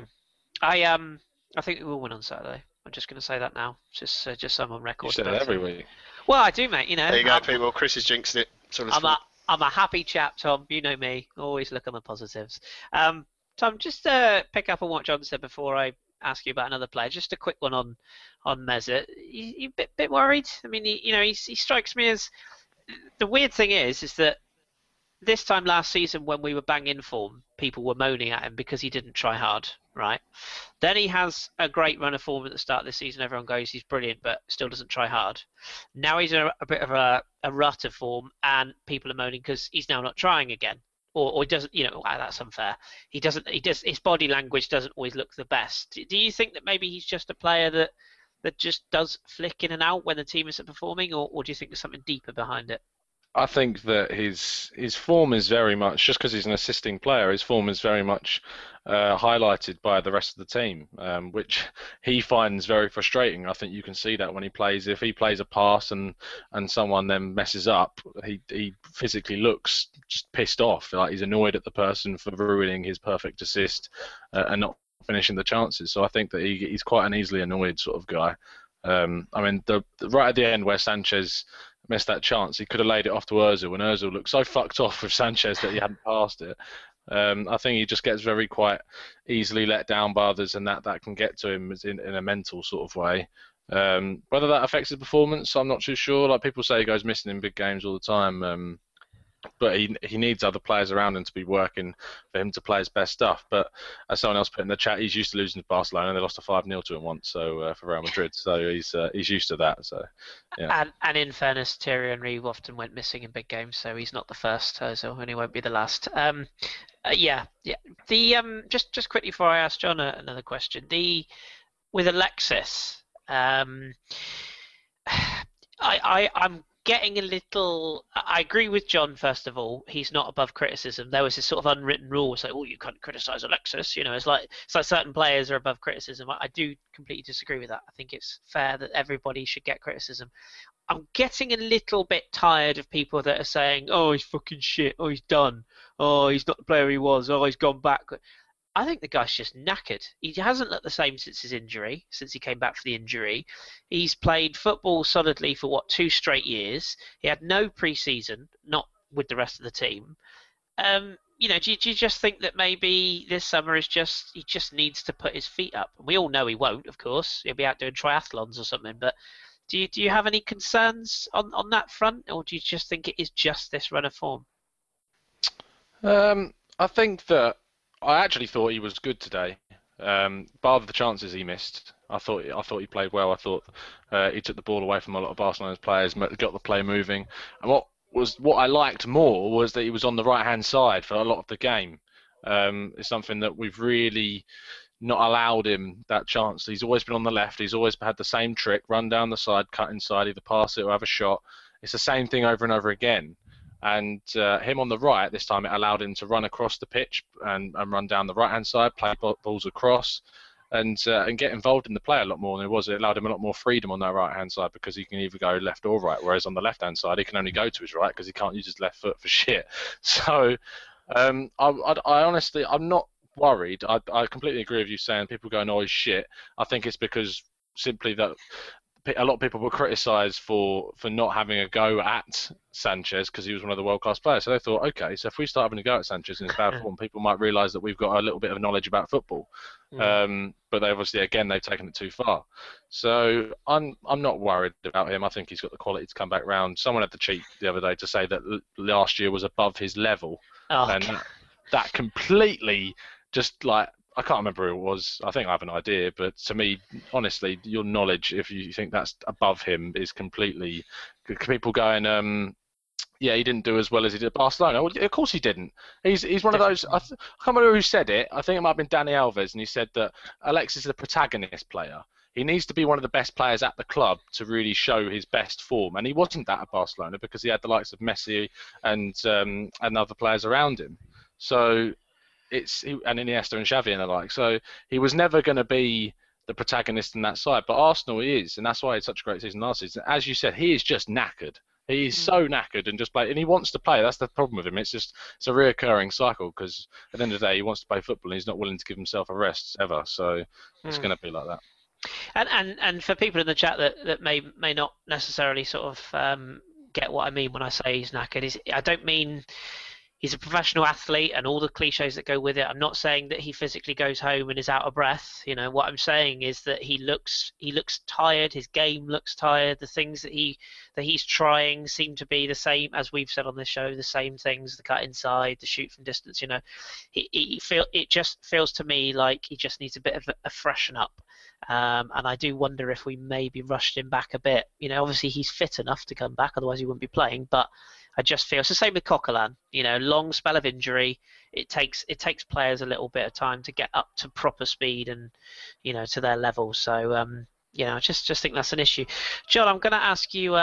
Speaker 1: I think we will win on Saturday. I'm just going to say that now, just so I'm on record.
Speaker 3: You say that every week.
Speaker 1: Well, I do, mate.
Speaker 2: There you go, people. Chris is jinxing it.
Speaker 1: I'm a happy chap, Tom. You know me. Always look on the positives. Tom, just to pick up on what John said before I ask you about another player, just a quick one on Mesut. You a bit worried? I mean, he strikes me as the weird thing is that this time last season when we were bang in form, people were moaning at him because he didn't try hard, right? Then he has a great run of form at the start of the season. Everyone goes, he's brilliant, but still doesn't try hard. Now he's in a bit of a rut of form, and people are moaning because he's now not trying again, or he doesn't. That's unfair. His body language doesn't always look the best. Do you think that maybe he's just a player that just does flick in and out when the team isn't performing, or do you think there's something deeper behind it?
Speaker 3: I think that his form is very much, just because he's an assisting player, his form is very much highlighted by the rest of the team, which he finds very frustrating. I think you can see that when he plays. If he plays a pass and someone then messes up, he physically looks just pissed off. Like he's annoyed at the person for ruining his perfect assist and not finishing the chances. So I think that he's quite an easily annoyed sort of guy. I mean, right at the end where Sanchez missed that chance, he could have laid it off to Ozil, and Ozil looked so fucked off with Sanchez that he hadn't passed it. I think he just gets very quite easily let down by others, and that can get to him in a mental sort of way. Whether that affects his performance, I'm not too sure. Like people say, he goes missing in big games all the time. But he needs other players around him to be working for him to play his best stuff. But as someone else put in the chat, he's used to losing to Barcelona. They lost a 5-0 to him once, so for Real Madrid. So he's used to that. So yeah.
Speaker 1: And in fairness, Thierry Henry often went missing in big games, so he's not the first, so and he won't be the last. Yeah. The just quickly before I ask John another question, with Alexis, I'm getting a little. I agree with John. First of all, he's not above criticism. There was this sort of unwritten rule, say, "Oh, you can't criticize Alexis." You know, it's like certain players are above criticism. I do completely disagree with that. I think it's fair that everybody should get criticism. I'm getting a little bit tired of people that are saying, "Oh, he's fucking shit. Oh, he's done. Oh, he's not the player he was. Oh, he's gone back." I think the guy's just knackered. He hasn't looked the same since his injury, since he came back from the injury. He's played football solidly for 2 straight years. He had no pre-season, not with the rest of the team. Do you just think that maybe this summer he just needs to put his feet up? We all know he won't, of course. He'll be out doing triathlons or something. But do you have any concerns on that front, or do you just think it is just this run of form?
Speaker 3: I think that I actually thought he was good today. Bar the chances he missed, I thought he played well. I thought he took the ball away from a lot of Barcelona's players, got the play moving. And what I liked more was that he was on the right hand side for a lot of the game. It's something that we've really not allowed him that chance. He's always been on the left. He's always had the same trick: run down the side, cut inside, either pass it or have a shot. It's the same thing over and over again. And him on the right, this time it allowed him to run across the pitch and run down the right-hand side, play balls across, and get involved in the play a lot more than it was. It allowed him a lot more freedom on that right-hand side because he can either go left or right, whereas on the left-hand side he can only go to his right because he can't use his left foot for shit. So I honestly, I'm not worried. I completely agree with you saying people going, oh, he's shit. I think it's because simply that a lot of people were criticised for not having a go at Sanchez because he was one of the world-class players. So they thought, okay, so if we start having a go at Sanchez in his bad form, people might realise that we've got a little bit of knowledge about football. But they obviously, again, they've taken it too far. So I'm not worried about him. I think he's got the quality to come back round. Someone had the cheek the other day to say that last year was above his level. And that completely just like, I can't remember who it was. I think I have an idea, but to me, honestly, your knowledge, if you think that's above him, is completely. People going, yeah, he didn't do as well as he did at Barcelona. Well, of course he didn't. He's one of those. I can't remember who said it. I think it might have been Dani Alves, and he said that Alexis is a protagonist player. He needs to be one of the best players at the club to really show his best form, and he wasn't that at Barcelona because he had the likes of Messi and other players around him. So. And Iniesta and Xavi and the like. So he was never going to be the protagonist in that side. But Arsenal he is, and that's why he had such a great season last season. As you said, he is just knackered. He is so knackered and just play, and he wants to play. That's the problem with him. It's a reoccurring cycle because at the end of the day, he wants to play football and he's not willing to give himself a rest ever. So it's going to be like that.
Speaker 1: And for people in the chat that may not necessarily sort of get what I mean when I say he's knackered, I don't mean. He's a professional athlete and all the cliches that go with it. I'm not saying that he physically goes home and is out of breath. You know, what I'm saying is that he looks tired. His game looks tired. The things that he's trying seem to be the same, as we've said on this show, the same things: the cut inside, the shoot from distance. You know, it just feels to me like he just needs a bit of a freshen up. And I do wonder if we maybe rushed him back a bit. You know, obviously he's fit enough to come back, otherwise he wouldn't be playing. But I just feel it's the same with Coquelin. You know, long spell of injury. It takes players a little bit of time to get up to proper speed and, you know, to their level. So I just think that's an issue. John, I'm going to ask you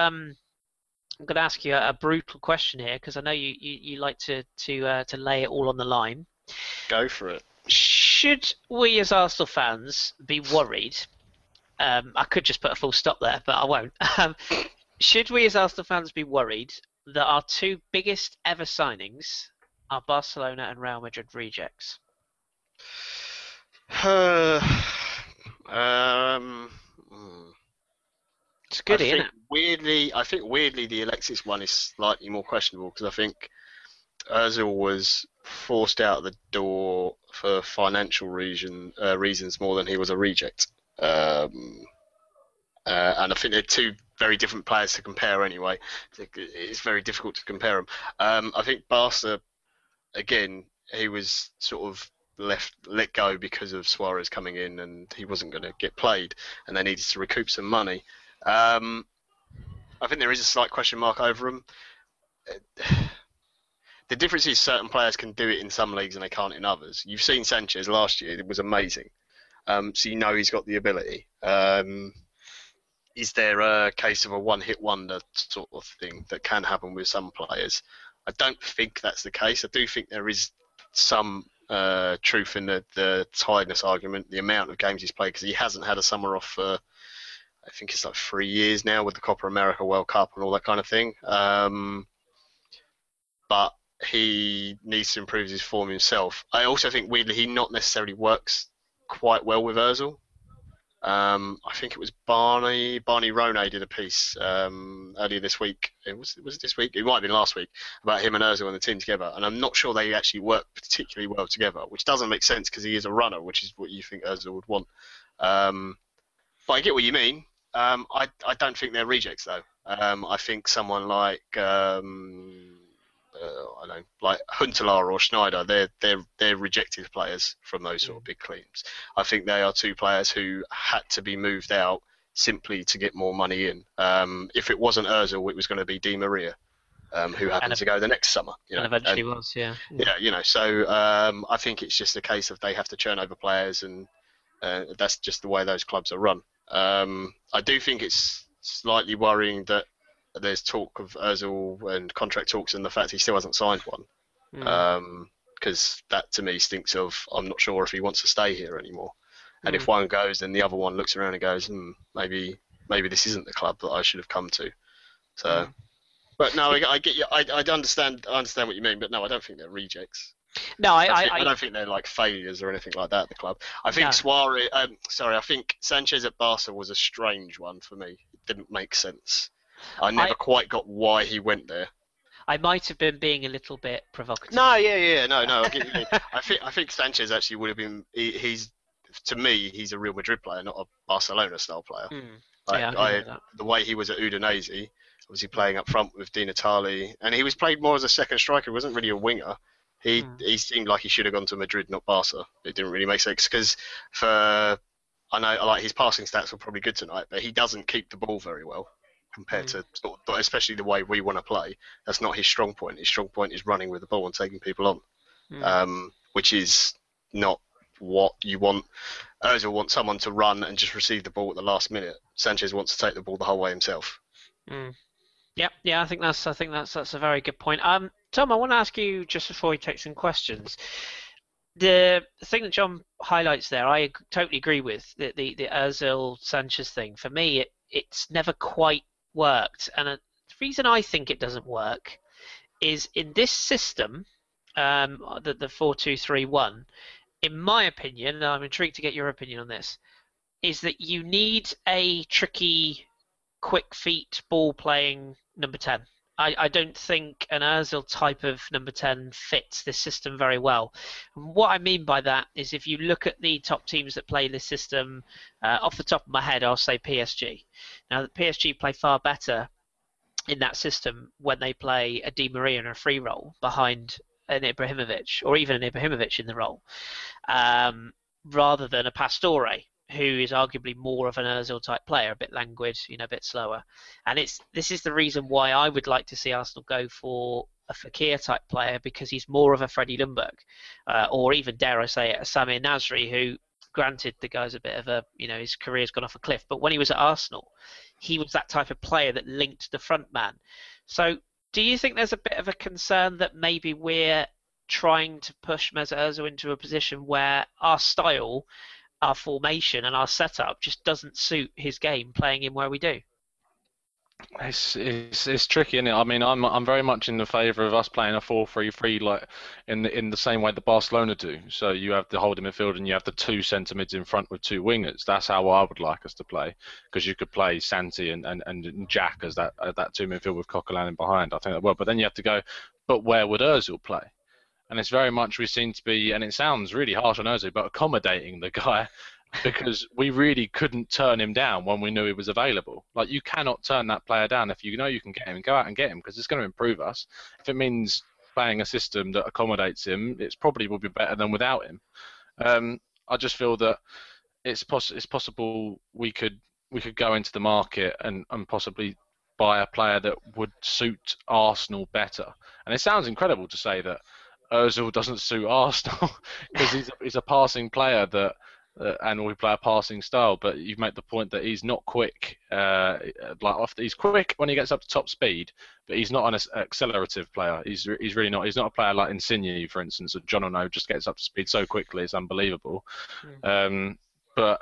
Speaker 1: a brutal question here because I know you like to lay it all on the line.
Speaker 2: Go for it.
Speaker 1: Should we as Arsenal fans be worried? I could just put a full stop there, but I won't. Should we as Arsenal fans be worried that our 2 biggest ever signings are Barcelona and Real Madrid rejects?
Speaker 2: It's
Speaker 1: good, isn't it?
Speaker 2: I think weirdly the Alexis one is slightly more questionable because I think Ozil was forced out the door for financial reasons more than he was a reject. And I think they're two very different players to compare anyway. It's very difficult to compare them. I think Barca, again, he was sort of let go because of Suarez coming in and he wasn't going to get played and they needed to recoup some money. I think there is a slight question mark over him. The difference is certain players can do it in some leagues and they can't in others. You've seen Sanchez last year; it was amazing. So you know he's got the ability. Is there a case of a one-hit wonder sort of thing that can happen with some players? I don't think that's the case. I do think there is some truth in the tiredness argument, the amount of games he's played, because he hasn't had a summer off for, I think it's like 3 years now with the Copa America World Cup and all that kind of thing. But he needs to improve his form himself. I also think, weirdly, he not necessarily works quite well with Ozil. I think it was Barney Ronay did a piece earlier this week. Was it this week? It might have been last week, about him and Ozil and the team together. And I'm not sure they actually work particularly well together, which doesn't make sense because he is a runner, which is what you think Ozil would want. But I get what you mean. I don't think they're rejects though. I think someone like I don't know, like Huntelaar or Schneider, they're rejected players from those sort of big teams. I think they are two players who had to be moved out simply to get more money in. If it wasn't Ozil, it was going to be Di Maria, who happened to go the next summer.
Speaker 1: And eventually was, yeah.
Speaker 2: Yeah, so I think it's just a case of they have to churn over players, and that's just the way those clubs are run. I do think it's slightly worrying that there's talk of Ozil and contract talks and the fact he still hasn't signed one. Because that to me stinks of, I'm not sure if he wants to stay here anymore. And if one goes, then the other one looks around and goes, maybe this isn't the club that I should have come to. So, but no, I get you. I understand what you mean, but no, I don't think they're rejects.
Speaker 1: No,
Speaker 2: I don't think they're like failures or anything like that at the club. I think Suarez, I think Sanchez at Barca was a strange one for me. It didn't make sense. I never quite got why he went there.
Speaker 1: I might have been being a little bit provocative.
Speaker 2: No, I get you. I think Sanchez actually would have been. To me, he's a Real Madrid player, not a Barcelona style player. The way he was at Udinese, was he playing up front with Di Natale, and he was played more as a second striker. He wasn't really a winger. He seemed like he should have gone to Madrid, not Barca. It didn't really make sense because I know like his passing stats were probably good tonight, but he doesn't keep the ball very well. Compared to, especially the way we want to play, that's not his strong point. His strong point is running with the ball and taking people on, which is not what you want. Ozil wants someone to run and just receive the ball at the last minute. Sanchez wants to take the ball the whole way himself.
Speaker 1: Yeah. I think that's a very good point. Tom, I want to ask you just before we take some questions. The thing that John highlights there, I totally agree with the Ozil Sanchez thing. For me, it's never quite worked, and the reason I think it doesn't work is in this system, the 4-2-3-1. In my opinion, and I'm intrigued to get your opinion on this, is that you need a tricky, quick feet ball playing number 10. I don't think an Ozil type of number 10 fits this system very well. And what I mean by that is if you look at the top teams that play this system, off the top of my head, I'll say PSG. Now, the PSG play far better in that system when they play a Di Maria in a free role behind an Ibrahimovic, or even an Ibrahimovic in the role, rather than a Pastore, who is arguably more of an Ozil type player, a bit languid, a bit slower. And this is the reason why I would like to see Arsenal go for a Fekir type player, because he's more of a Freddie Ljungberg, or even, dare I say it, a Samir Nasri, who, granted, the guy's a bit of a, his career's gone off a cliff, but when he was at Arsenal, he was that type of player that linked the front man. So do you think there's a bit of a concern that maybe we're trying to push Mesut Ozil into a position where our style, our formation and our setup just doesn't suit his game, playing him where we do?
Speaker 3: It's tricky, isn't it? I mean, I'm very much in the favour of us playing a 4-3-3, like in the same way that Barcelona do. So you have the holding midfield and you have the two centre mids in front with two wingers. That's how I would like us to play, because you could play Santi and Jack as that two midfield with Coquelin in behind. I think that would. But then you have to go but where would Ozil play? And it's very much we seem to be, and it sounds really harsh on Ozil, but accommodating the guy because we really couldn't turn him down when we knew he was available. Like, you cannot turn that player down. If you know you can get him, go out and get him, because it's going to improve us. If it means playing a system that accommodates him, it's probably will be better than without him. I just feel that it's possible we could go into the market and possibly buy a player that would suit Arsenal better. And it sounds incredible to say that Ozil doesn't suit Arsenal because he's a passing player that and we play a passing style. But you've made the point that he's not quick. He's quick when he gets up to top speed, but he's not an accelerative player. He's really not. He's not a player like Insigne, for instance, or John O'Neill just gets up to speed so quickly. It's unbelievable. But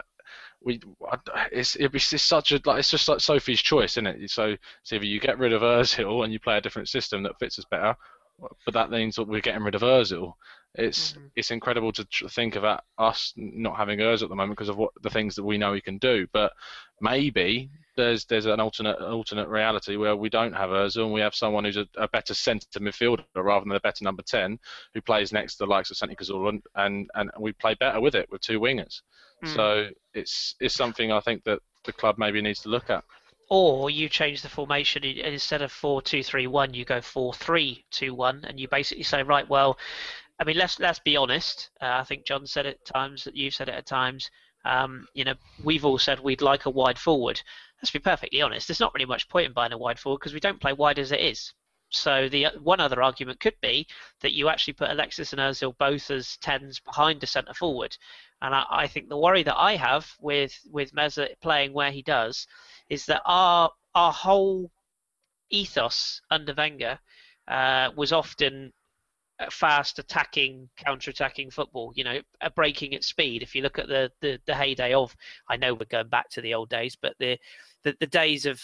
Speaker 3: it's such a it's just like Sophie's choice, isn't it? So it's either you get rid of Ozil and you play a different system that fits us better, but that means that we're getting rid of Ozil. It's incredible to think about us not having Ozil at the moment because of what the things that we know he can do. But maybe there's an alternate reality where we don't have Ozil and we have someone who's a better centre midfielder rather than a better number 10 who plays next to the likes of Santi Cazorla, and we play better with it with two wingers. So it's something I think that the club maybe needs to look at.
Speaker 1: Or you change the formation, instead of 4-2-3-1, you go 4-3-2-1, and you basically say, right, well, I mean, let's be honest. I think John said it at times, that you've said it at times. We've all said we'd like a wide forward. Let's be perfectly honest. There's not really much point in buying a wide forward because we don't play wide as it is. So the one other argument could be that you actually put Alexis and Ozil both as 10s behind a centre forward. And I think the worry that I have with Meza playing where he does is that our whole ethos under Wenger was often fast attacking, counter-attacking football, breaking at speed. If you look at the heyday of, I know we're going back to the old days, but the days of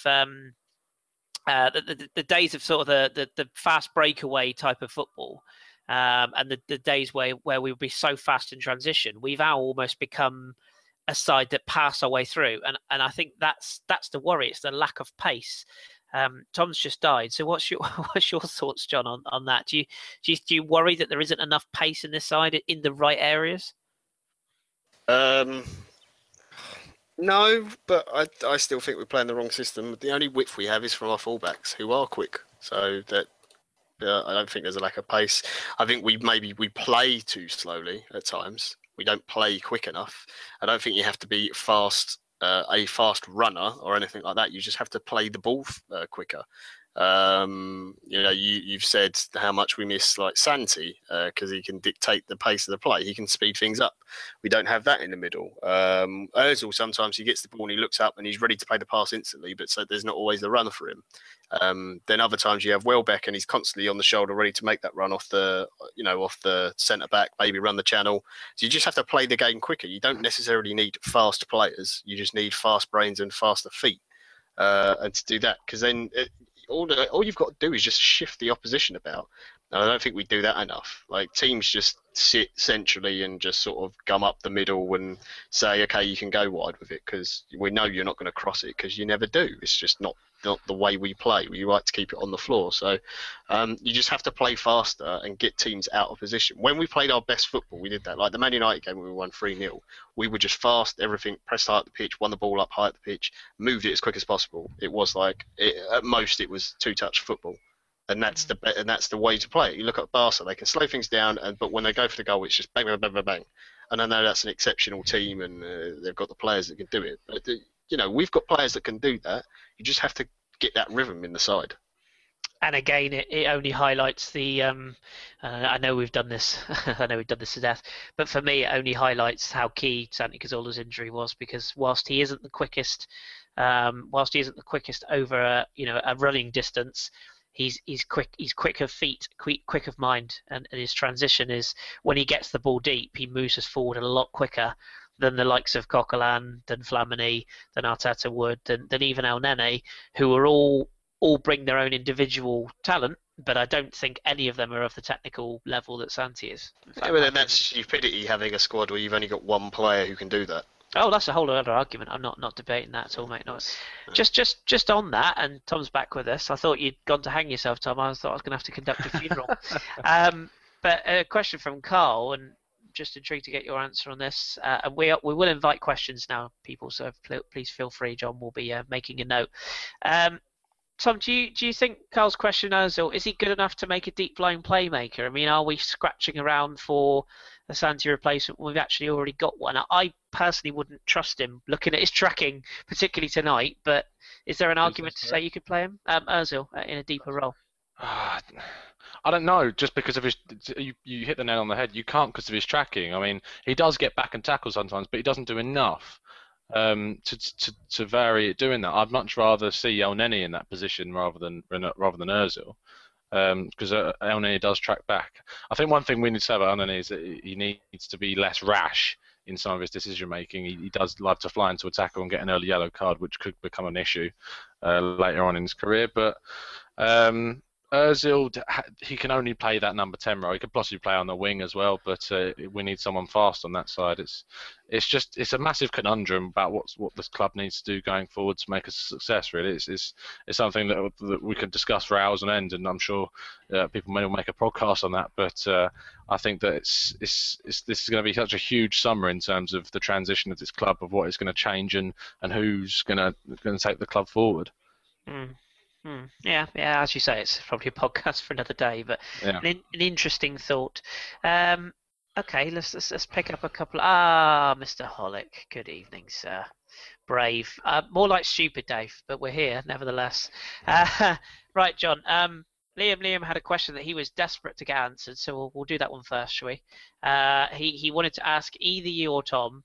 Speaker 1: the days of sort of the fast breakaway type of football, and the days where we would be so fast in transition, we've now almost become a side that pass our way through, and I think that's the worry. It's the lack of pace. Tom's just died, so what's your thoughts, John, on that? Do you worry that there isn't enough pace in this side in the right areas?
Speaker 2: No, but I still think we're playing the wrong system. The only width we have is from our fullbacks, who are quick. So that I don't think there's a lack of pace. I think we play too slowly at times. We don't play quick enough. I don't think you have to be fast, a fast runner or anything like that. You just have to play the ball quicker. You've said how much we miss like Santi because he can dictate the pace of the play. He can speed things up. We don't have that in the middle. Ozil, sometimes he gets the ball and he looks up and he's ready to play the pass instantly, but so there's not always the run for him. Then other times you have Welbeck and he's constantly on the shoulder ready to make that run off the centre back, maybe run the channel. So you just have to play the game quicker. You don't necessarily need fast players. You just need fast brains and faster feet. And to do that, because then all you've got to do is just shift the opposition about. And I don't think we do that enough. Like, teams just sit centrally and just sort of gum up the middle and say, okay, you can go wide with it because we know you're not going to cross it because you never do. It's just not the way we play. We like to keep it on the floor. So you just have to play faster and get teams out of position. When we played our best football, we did that. Like the Man United game when we won 3-0, we were just fast, everything, pressed high at the pitch, won the ball up high at the pitch, moved it as quick as possible. It was like, at most, it was two-touch football. And that's the way to play it. You look at Barca; they can slow things down, but when they go for the goal, it's just bang, bang, bang, bang, bang. And I know that's an exceptional team, and they've got the players that can do it. But we've got players that can do that. You just have to get that rhythm in the side.
Speaker 1: And again, it only highlights the. I know we've done this. I know we've done this to death, but for me, it only highlights how key Santi Cazorla's injury was, because whilst he isn't the quickest, over a running distance. He's quick. He's quick of feet, quick of mind, and his transition is when he gets the ball deep, he moves us forward a lot quicker than the likes of Coquelin, than Flamini, than Arteta would, than even El Nene, who are all bring their own individual talent, but I don't think any of them are of the technical level that Santi is.
Speaker 2: Yeah, but then that's stupidity, having a squad where you've only got one player who can do that.
Speaker 1: Oh, that's a whole other argument. I'm not debating that at all, mate. No. Just on that, and Tom's back with us. I thought you'd gone to hang yourself, Tom. I thought I was going to have to conduct a funeral. But a question from Carl, and just intrigued to get your answer on this. And we will invite questions now, people. So please feel free. John will be making a note. Tom, do you think Carl's question is he good enough to make a deep line playmaker? I mean, are we scratching around for a Santi replacement when we've actually already got one? I personally wouldn't trust him looking at his tracking, particularly tonight, but is there an argument to say you could play him, Ozil, in a deeper role?
Speaker 3: I don't know, just because of his, you hit the nail on the head. You can't because of his tracking. I mean, he does get back and tackle sometimes, but he doesn't do enough to vary it doing that. I'd much rather see El Neni in that position rather than Özil, because El Neni does track back. I think one thing we need to say about El Neni is that he needs to be less rash in some of his decision making. He does love to fly into a tackle and get an early yellow card, which could become an issue later on in his career. But Özil, he can only play that number 10 role. He could possibly play on the wing as well, but we need someone fast on that side. It's a massive conundrum about what this club needs to do going forward to make us a success. Really, it's something that we can discuss for hours on end, and I'm sure people may make a podcast on that. But I think that this is going to be such a huge summer in terms of the transition of this club, of what is going to change and who's going to take the club forward.
Speaker 1: Yeah, as you say, it's probably a podcast for another day, but
Speaker 3: yeah.
Speaker 1: an interesting thought. Okay, let's pick up a couple. Mr. Hollick, good evening, sir. Brave, more like stupid, Dave, but we're here nevertheless. Right, John. Liam had a question that he was desperate to get answered, so we'll do that one first, shall we? He wanted to ask either you or Tom.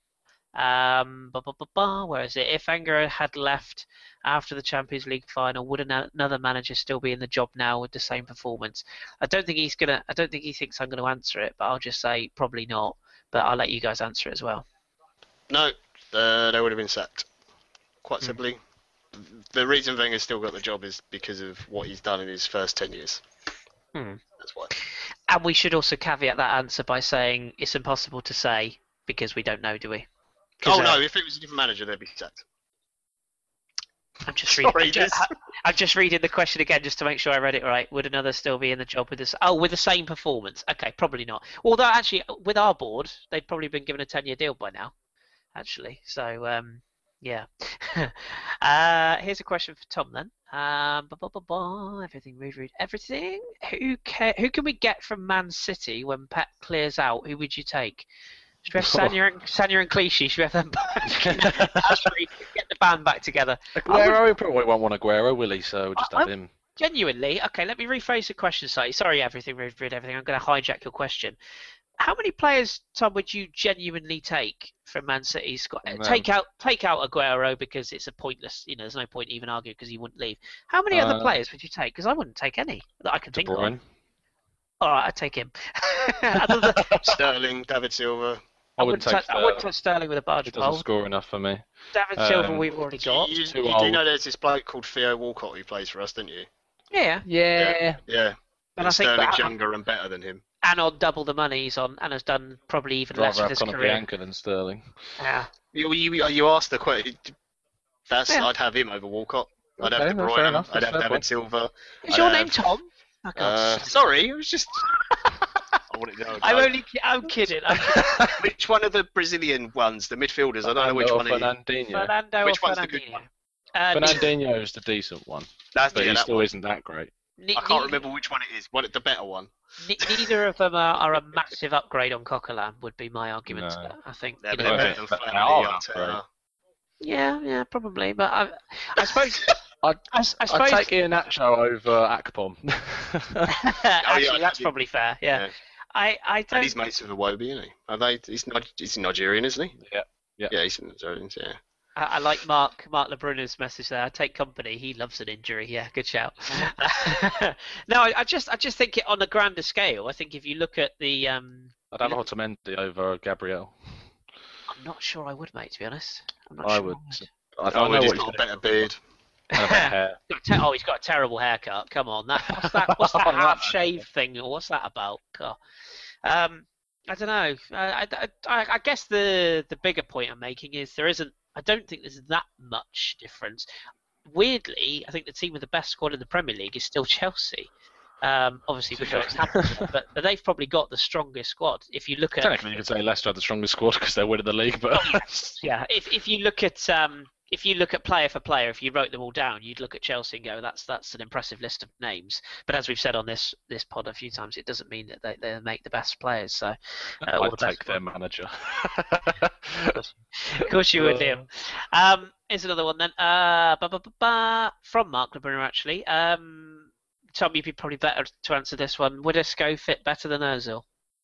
Speaker 1: Where is it? If Wenger had left after the Champions League final, would another manager still be in the job now with the same performance? I don't think he thinks I'm going to answer it, but I'll just say probably not. But I'll let you guys answer it as well.
Speaker 2: No, they would have been sacked. Quite simply, the reason Wenger's still got the job is because of what he's done in his first 10 years. That's why.
Speaker 1: And we should also caveat that answer by saying it's impossible to say because we don't know, do we?
Speaker 2: Oh no! If it was a different manager, they'd be sacked.
Speaker 1: I'm just reading the question again just to make sure I read it right. Would another still be in the job with this? Oh, with the same performance? Okay, probably not. Although actually, with our board, they'd probably been given a 10-year deal by now. Actually, so yeah. Here's a question for Tom then. Everything. Who can we get from Man City when Pep clears out? Who would you take? Should we have Sanya and Clichy? Should we have them back? Get the band back together.
Speaker 3: Aguero, he probably won't want Aguero, will he? So we'll just have him.
Speaker 1: Genuinely, okay, let me rephrase the question slightly. Sorry, read everything. I'm going to hijack your question. How many players, Tom, would you genuinely take from Man City's squad? Take out Aguero because it's a pointless. There's no point even arguing because he wouldn't leave. How many other players would you take? Because I wouldn't take any that I can think of. All right, I'd take him.
Speaker 2: Sterling, David Silva.
Speaker 3: I wouldn't touch
Speaker 1: Sterling with a barge pole.
Speaker 3: He doesn't score enough for me.
Speaker 1: David Silva we've already got.
Speaker 2: You do know there's this bloke called Theo Walcott who plays for us, don't you?
Speaker 1: Yeah.
Speaker 2: And Sterling's younger and better than him.
Speaker 1: And on double the money he's on, and has done probably even less of his career.
Speaker 3: Bianca than Sterling.
Speaker 1: Yeah.
Speaker 2: You asked the question. I'd have him over Walcott. I'd have De Bruyne. I'd have David Silva.
Speaker 1: Is your name Tom?
Speaker 2: Sorry, it was just.
Speaker 1: I'm kidding.
Speaker 2: Which one of the Brazilian ones, the midfielders? I don't know which one.
Speaker 3: Fernandinho.
Speaker 2: Which one's the good one?
Speaker 3: Fernandinho is the decent one. But he still isn't that great.
Speaker 2: I can't remember which one it is. The better one?
Speaker 1: Neither of them are a massive upgrade on Coquelin, would be my argument.
Speaker 3: No.
Speaker 1: I think.
Speaker 2: They're better than Fernandinho.
Speaker 1: Yeah, probably. But I suppose.
Speaker 3: I'd take Iheanacho over Akpom.
Speaker 1: Actually, that's probably fair. Yeah. I don't.
Speaker 2: And he's mates with Iwobi, isn't he? Are they? He's Nigerian, isn't he?
Speaker 3: Yeah.
Speaker 2: Yeah, he's Nigerian. Yeah.
Speaker 1: I like Mark Lebruner's message there. I take company. He loves an injury. Yeah, good shout. No, I just think it on a grander scale. I think if you look at the.
Speaker 3: I'd have Otamendi over Gabriel.
Speaker 1: I'm not sure I would, mate. To be honest,
Speaker 3: I would.
Speaker 2: I don't know. He's got a better beard.
Speaker 1: He's got a terrible haircut. Come on, what's that half shave thing? Or what's that about? I don't know. I guess the bigger point I'm making is there isn't. I don't think there's that much difference. Weirdly, I think the team with the best squad in the Premier League is still Chelsea. Obviously, we know it's happened yet, but they've probably got the strongest squad. If you look at
Speaker 3: Technically, you could say Leicester had the strongest squad because they're winning the league, but
Speaker 1: yeah, if you look at player for player, if you wrote them all down, you'd look at Chelsea and go, that's an impressive list of names. But as we've said on this pod a few times, it doesn't mean that they make the best players. So, or
Speaker 3: I'd
Speaker 1: the
Speaker 3: take
Speaker 1: best
Speaker 3: their manager.
Speaker 1: Of course you would, Liam. Here's another one then. From Mark LeBrunner, actually. Tom, you'd be probably better to answer this one. Would Isco fit better than Ozil?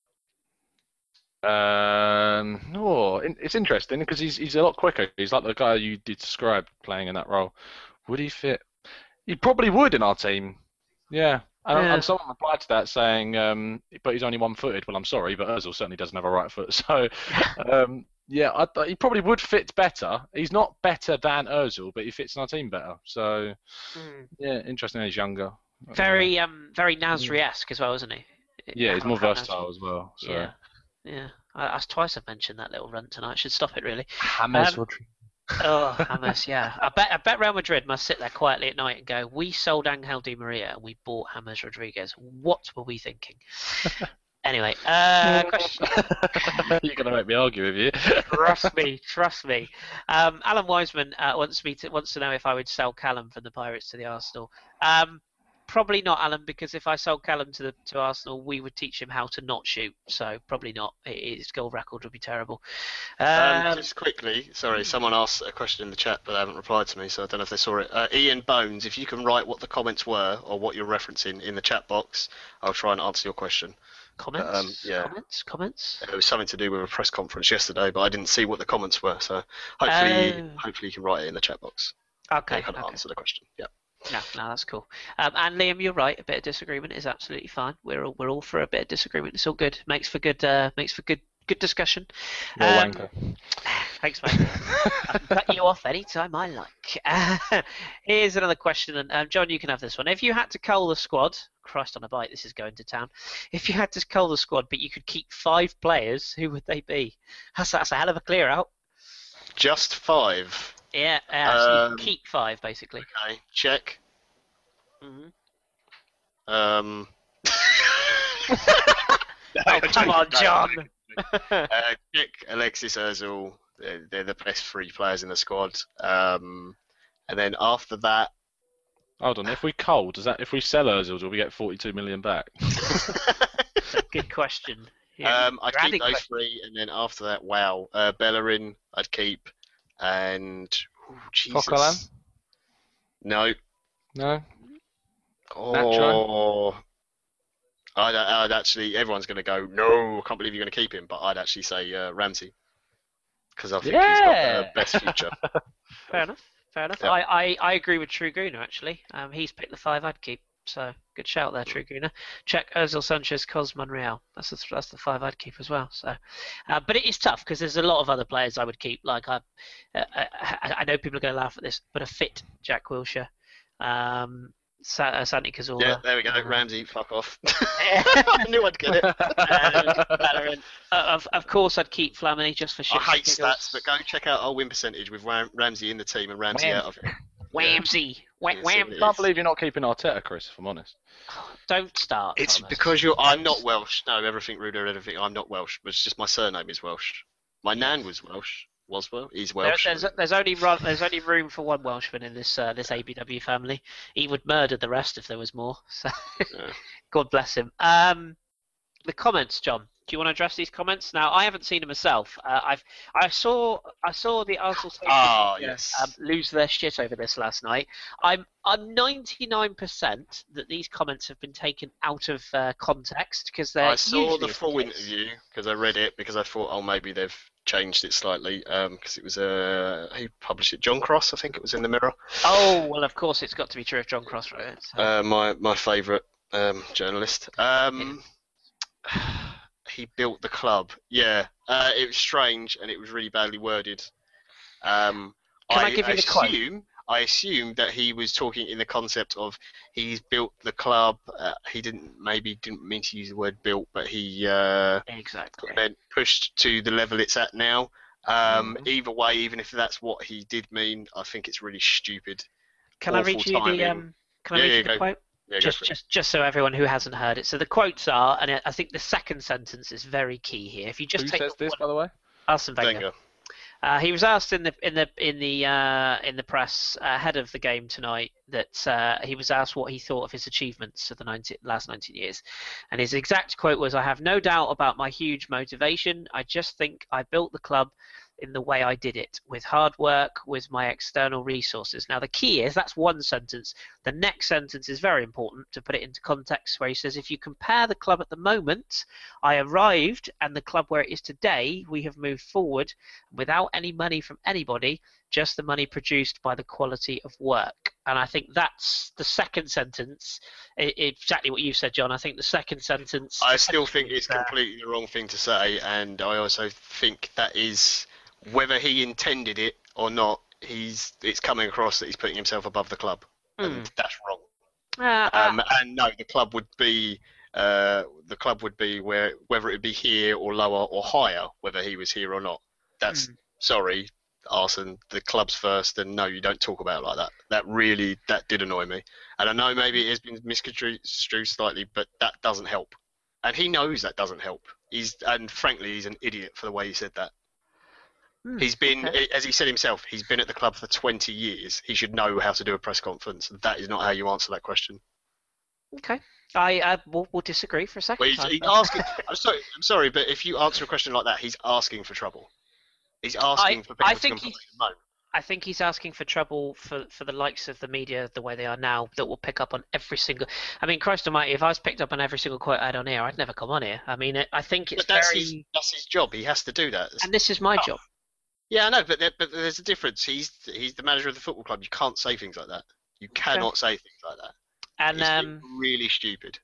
Speaker 3: It's interesting because he's a lot quicker. He's like the guy you did describe playing in that role. Would he fit? He probably would in our team. Yeah. And someone replied to that saying, but he's only one-footed. Well, I'm sorry, but Ozil certainly doesn't have a right foot. So, yeah, he probably would fit better. He's not better than Ozil, but he fits in our team better. So, yeah, interesting. He's younger.
Speaker 1: Very Nasri-esque as well, isn't he?
Speaker 3: Yeah, he's more versatile as well. So.
Speaker 1: Yeah. Twice I've mentioned that little run tonight. I should stop it really.
Speaker 3: James Rodriguez.
Speaker 1: Oh, James, yeah. I bet Real Madrid must sit there quietly at night and go, we sold Angel Di Maria and we bought James Rodriguez. What were we thinking? Anyway, question.
Speaker 3: You're going to make me argue with you.
Speaker 1: Trust me. Alan Wiseman wants to know if I would sell Callum from the Pirates to the Arsenal. Probably not, Alan, because if I sold Callum to Arsenal, we would teach him how to not shoot. So probably not. His goal record would be terrible.
Speaker 2: Just quickly, sorry, someone asked a question in the chat, but they haven't replied to me, so I don't know if they saw it. Ian Bones, if you can write what the comments were or what you're referencing in the chat box, I'll try and answer your question.
Speaker 1: Comments?
Speaker 2: Yeah.
Speaker 1: Comments?
Speaker 2: It was something to do with a press conference yesterday, but I didn't see what the comments were, so hopefully you can write it in the chat box.
Speaker 1: Okay.
Speaker 2: Kind of answer the question. Yeah.
Speaker 1: No, that's cool. And Liam, you're right. A bit of disagreement is absolutely fine. We're all for a bit of disagreement. It's all good. Makes for good discussion.
Speaker 3: Wanker.
Speaker 1: Thanks, mate. I can cut you off anytime I like. Here's another question, and John, you can have this one. If you had to cull the squad, Christ on a bike, this is going to town. If you had to cull the squad, but you could keep 5 players, who would they be? That's a hell of a clear out.
Speaker 2: Just 5.
Speaker 1: Yeah, so you keep 5 basically.
Speaker 2: Okay, check.
Speaker 1: Oh, come on, John.
Speaker 2: Check Alexis Ozil. They're the best 3 players in the squad. And then after that.
Speaker 3: Hold on. If we if we sell Ozil, will we get 42 million back?
Speaker 1: That's a good question. Yeah,
Speaker 2: I'd keep those 3, and then after that, Bellerin, I'd keep. And Jesus.
Speaker 3: Coquelin?
Speaker 2: No.
Speaker 3: Nacho?
Speaker 2: I'd actually. Everyone's going to go, no, I can't believe you're going to keep him. But I'd actually say Ramsey, because I think he's got the best future.
Speaker 1: Fair enough. Yeah. I agree with True Gooner actually. He's picked the 5 I'd keep. So good shout there, True Gooner. Check Ozil, Sanchez, Cos, Monreal. That's the 5 I'd keep as well. So, but it is tough because there's a lot of other players I would keep. Like I know people are going to laugh at this, but a fit Jack Wilshere, Santi Cazorla.
Speaker 2: Yeah, there we go. Ramsey, fuck off. I knew I'd get it.
Speaker 1: Of course, I'd keep Flamini just for shit.
Speaker 2: I hate stats, but go check out our win percentage with Ramsey in the team and Ramsey out of it.
Speaker 1: Whamsy.
Speaker 3: I can't believe you're not keeping Arteta, Chris, if I'm honest.
Speaker 1: Don't start.
Speaker 2: It's
Speaker 1: Thomas.
Speaker 2: because I'm not Welsh. No, everything I'm not Welsh. It's just my surname is Welsh. My nan was Welsh. He's Welsh.
Speaker 1: There's only room for one Welshman in this ABW family. He would murder the rest if there was more. So, God bless him. The comments, John. Do you want to address these comments? Now, I haven't seen them myself. I saw the Arsenal lose their shit over this last night. I'm 99% that these comments have been taken out of context because they're.
Speaker 2: I saw the full interview because I read it because I thought, maybe they've changed it slightly because it was who published it? John Cross, I think it was in the Mirror.
Speaker 1: Oh well, of course it's got to be true if John Cross wrote it. So.
Speaker 2: My favourite journalist. He built the club. Yeah, it was strange and it was really badly worded.
Speaker 1: Can I give you the quote?
Speaker 2: I assumed that he was talking in the concept of he's built the club. He didn't mean to use the word built, but he
Speaker 1: Exactly.
Speaker 2: meant pushed to the level it's at now.
Speaker 1: Mhm.
Speaker 2: Either way, even if that's what he did mean, I think it's really stupid.
Speaker 1: Can I read
Speaker 2: Awful
Speaker 1: you the
Speaker 2: timing.
Speaker 1: Can I
Speaker 2: Yeah,
Speaker 1: read
Speaker 2: yeah,
Speaker 1: you the
Speaker 2: go.
Speaker 1: quote?
Speaker 2: Yeah, go
Speaker 1: Just
Speaker 2: for it.
Speaker 1: just just so everyone who hasn't heard it. So the quotes are, and I think the second sentence is very key here. If you just
Speaker 3: Who
Speaker 1: take the
Speaker 3: says this,
Speaker 1: one,
Speaker 3: by the way?
Speaker 1: Arsene Wenger.
Speaker 2: Wenger.
Speaker 1: He was asked in the press ahead of the game tonight that he was asked what he thought of his achievements of the last 19 years, and his exact quote was, "I have no doubt about my huge motivation. I just think I built the club in the way I did it, with hard work, with my external resources." Now the key is that's one sentence. The next sentence is very important to put it into context, where he says, "If you compare the club at the moment I arrived and the club where it is today, we have moved forward without any money from anybody, just the money produced by the quality of work." And I think that's the second sentence, exactly what you said, John. I think the second sentence
Speaker 2: I still think
Speaker 1: essentially
Speaker 2: it's
Speaker 1: is,
Speaker 2: completely the wrong thing to say, and I also think that is whether he intended it or not. It's coming across that he's putting himself above the club, and that's wrong.
Speaker 1: uh, uh,
Speaker 2: And no, the club would be whether it be here or lower or higher, whether he was here or not. That's
Speaker 1: mm,
Speaker 2: sorry, Arson. The club's first, and no, you don't talk about it like that. That did annoy me, and I know maybe it has been misconstrued slightly, but that doesn't help, and he knows that doesn't help. And frankly, he's an idiot for the way he said that. He's been,
Speaker 1: okay.
Speaker 2: as he said himself, he's been at the club for 20 years. He should know how to do a press conference. That is not how you answer that question.
Speaker 1: Okay. I will disagree for a
Speaker 2: Well,
Speaker 1: second time.
Speaker 2: he's asking. I'm sorry, but if you answer a question like that, he's asking for trouble. He's
Speaker 1: I
Speaker 2: asking for
Speaker 1: I
Speaker 2: people to
Speaker 1: think
Speaker 2: complain
Speaker 1: he's
Speaker 2: and moan.
Speaker 1: I think he's asking for trouble for the likes of the media the way they are now that will pick up on every single. I mean, Christ Almighty, if I was picked up on every single quote I had on here, I'd never come on here. I mean, I think it's
Speaker 2: But that's
Speaker 1: very,
Speaker 2: that's his job. He has to do that.
Speaker 1: and this is my job.
Speaker 2: Yeah, I know, but there's a difference. He's the manager of the football club. You can't say things like that. You
Speaker 1: Okay.
Speaker 2: cannot say things like that.
Speaker 1: And
Speaker 2: It's really stupid.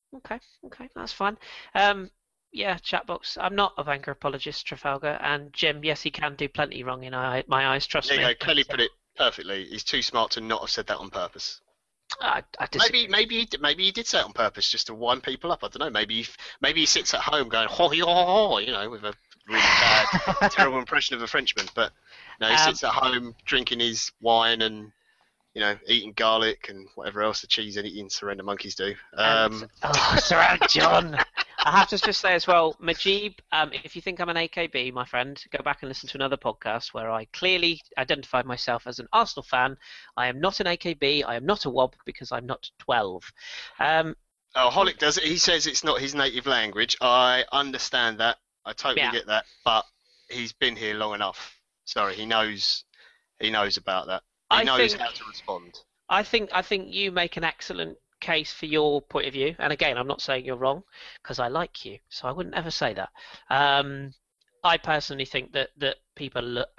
Speaker 1: okay, that's fine. Yeah, chat box. I'm not a Wenger apologist, Trafalgar, and Jim. Yes, he can do plenty wrong in my eyes. Trust
Speaker 2: There you
Speaker 1: me.
Speaker 2: go. Kelly put it perfectly. He's too smart to not have said that on purpose.
Speaker 1: I disagree.
Speaker 2: Maybe he did say it on purpose just to wind people up. I don't know. Maybe he sits at home going ho ho ho, with a really bad, terrible impression of a Frenchman. But no, he
Speaker 1: um,
Speaker 2: sits at home drinking his wine and eating garlic and whatever else the cheese-eating surrender monkeys do.
Speaker 1: and Sir John. I have to just say as well, Majib, if you think I'm an AKB, my friend, go back and listen to another podcast where I clearly identified myself as an Arsenal fan. I am not an AKB. I am not a WOB because I'm not 12.
Speaker 2: Holic does it. He says it's not his native language. I understand that. I totally
Speaker 1: Yeah,
Speaker 2: get that. But he's been here long enough. Sorry, he knows. He knows about that. He
Speaker 1: I
Speaker 2: knows
Speaker 1: think
Speaker 2: how to respond.
Speaker 1: I think you make an excellent case for your point of view. And again, I'm not saying you're wrong because I like you, so I wouldn't ever say that. Um, I personally think that people look.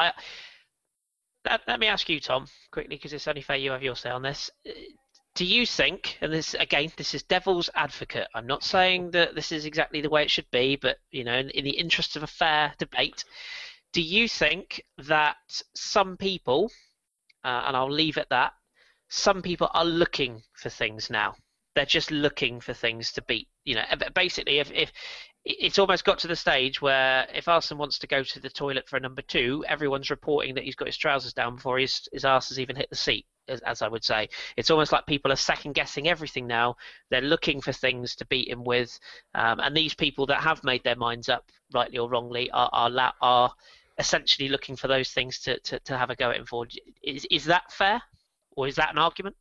Speaker 1: Let me ask you, Tom, quickly, because it's only fair you have your say on this. Do you think, and this again, this is devil's advocate. I'm not saying that this is exactly the way it should be, but in the interest of a fair debate, do you think that some people, and I'll leave it at that, some people are looking for things now? They're just looking for things to beat. Basically, if it's almost got to the stage where if Arsene wants to go to the toilet for a number two, everyone's reporting that he's got his trousers down before his arse has even hit the seat, as I would say. It's almost like people are second guessing everything now. They're looking for things to beat him with, and these people that have made their minds up, rightly or wrongly, are essentially looking for those things to have a go at him for. Is that fair, or is that an argument?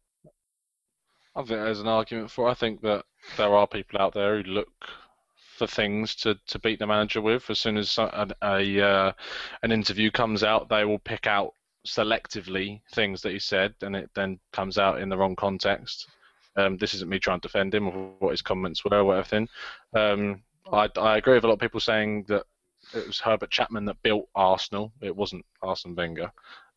Speaker 3: I think there's an argument for. I think that there are people out there who look for things to beat the manager with. As soon as an interview comes out, they will pick out selectively things that he said, and it then comes out in the wrong context. This isn't me trying to defend him or what his comments were or whatever. I agree with a lot of people saying that it was Herbert Chapman that built Arsenal. It wasn't Arsene Wenger.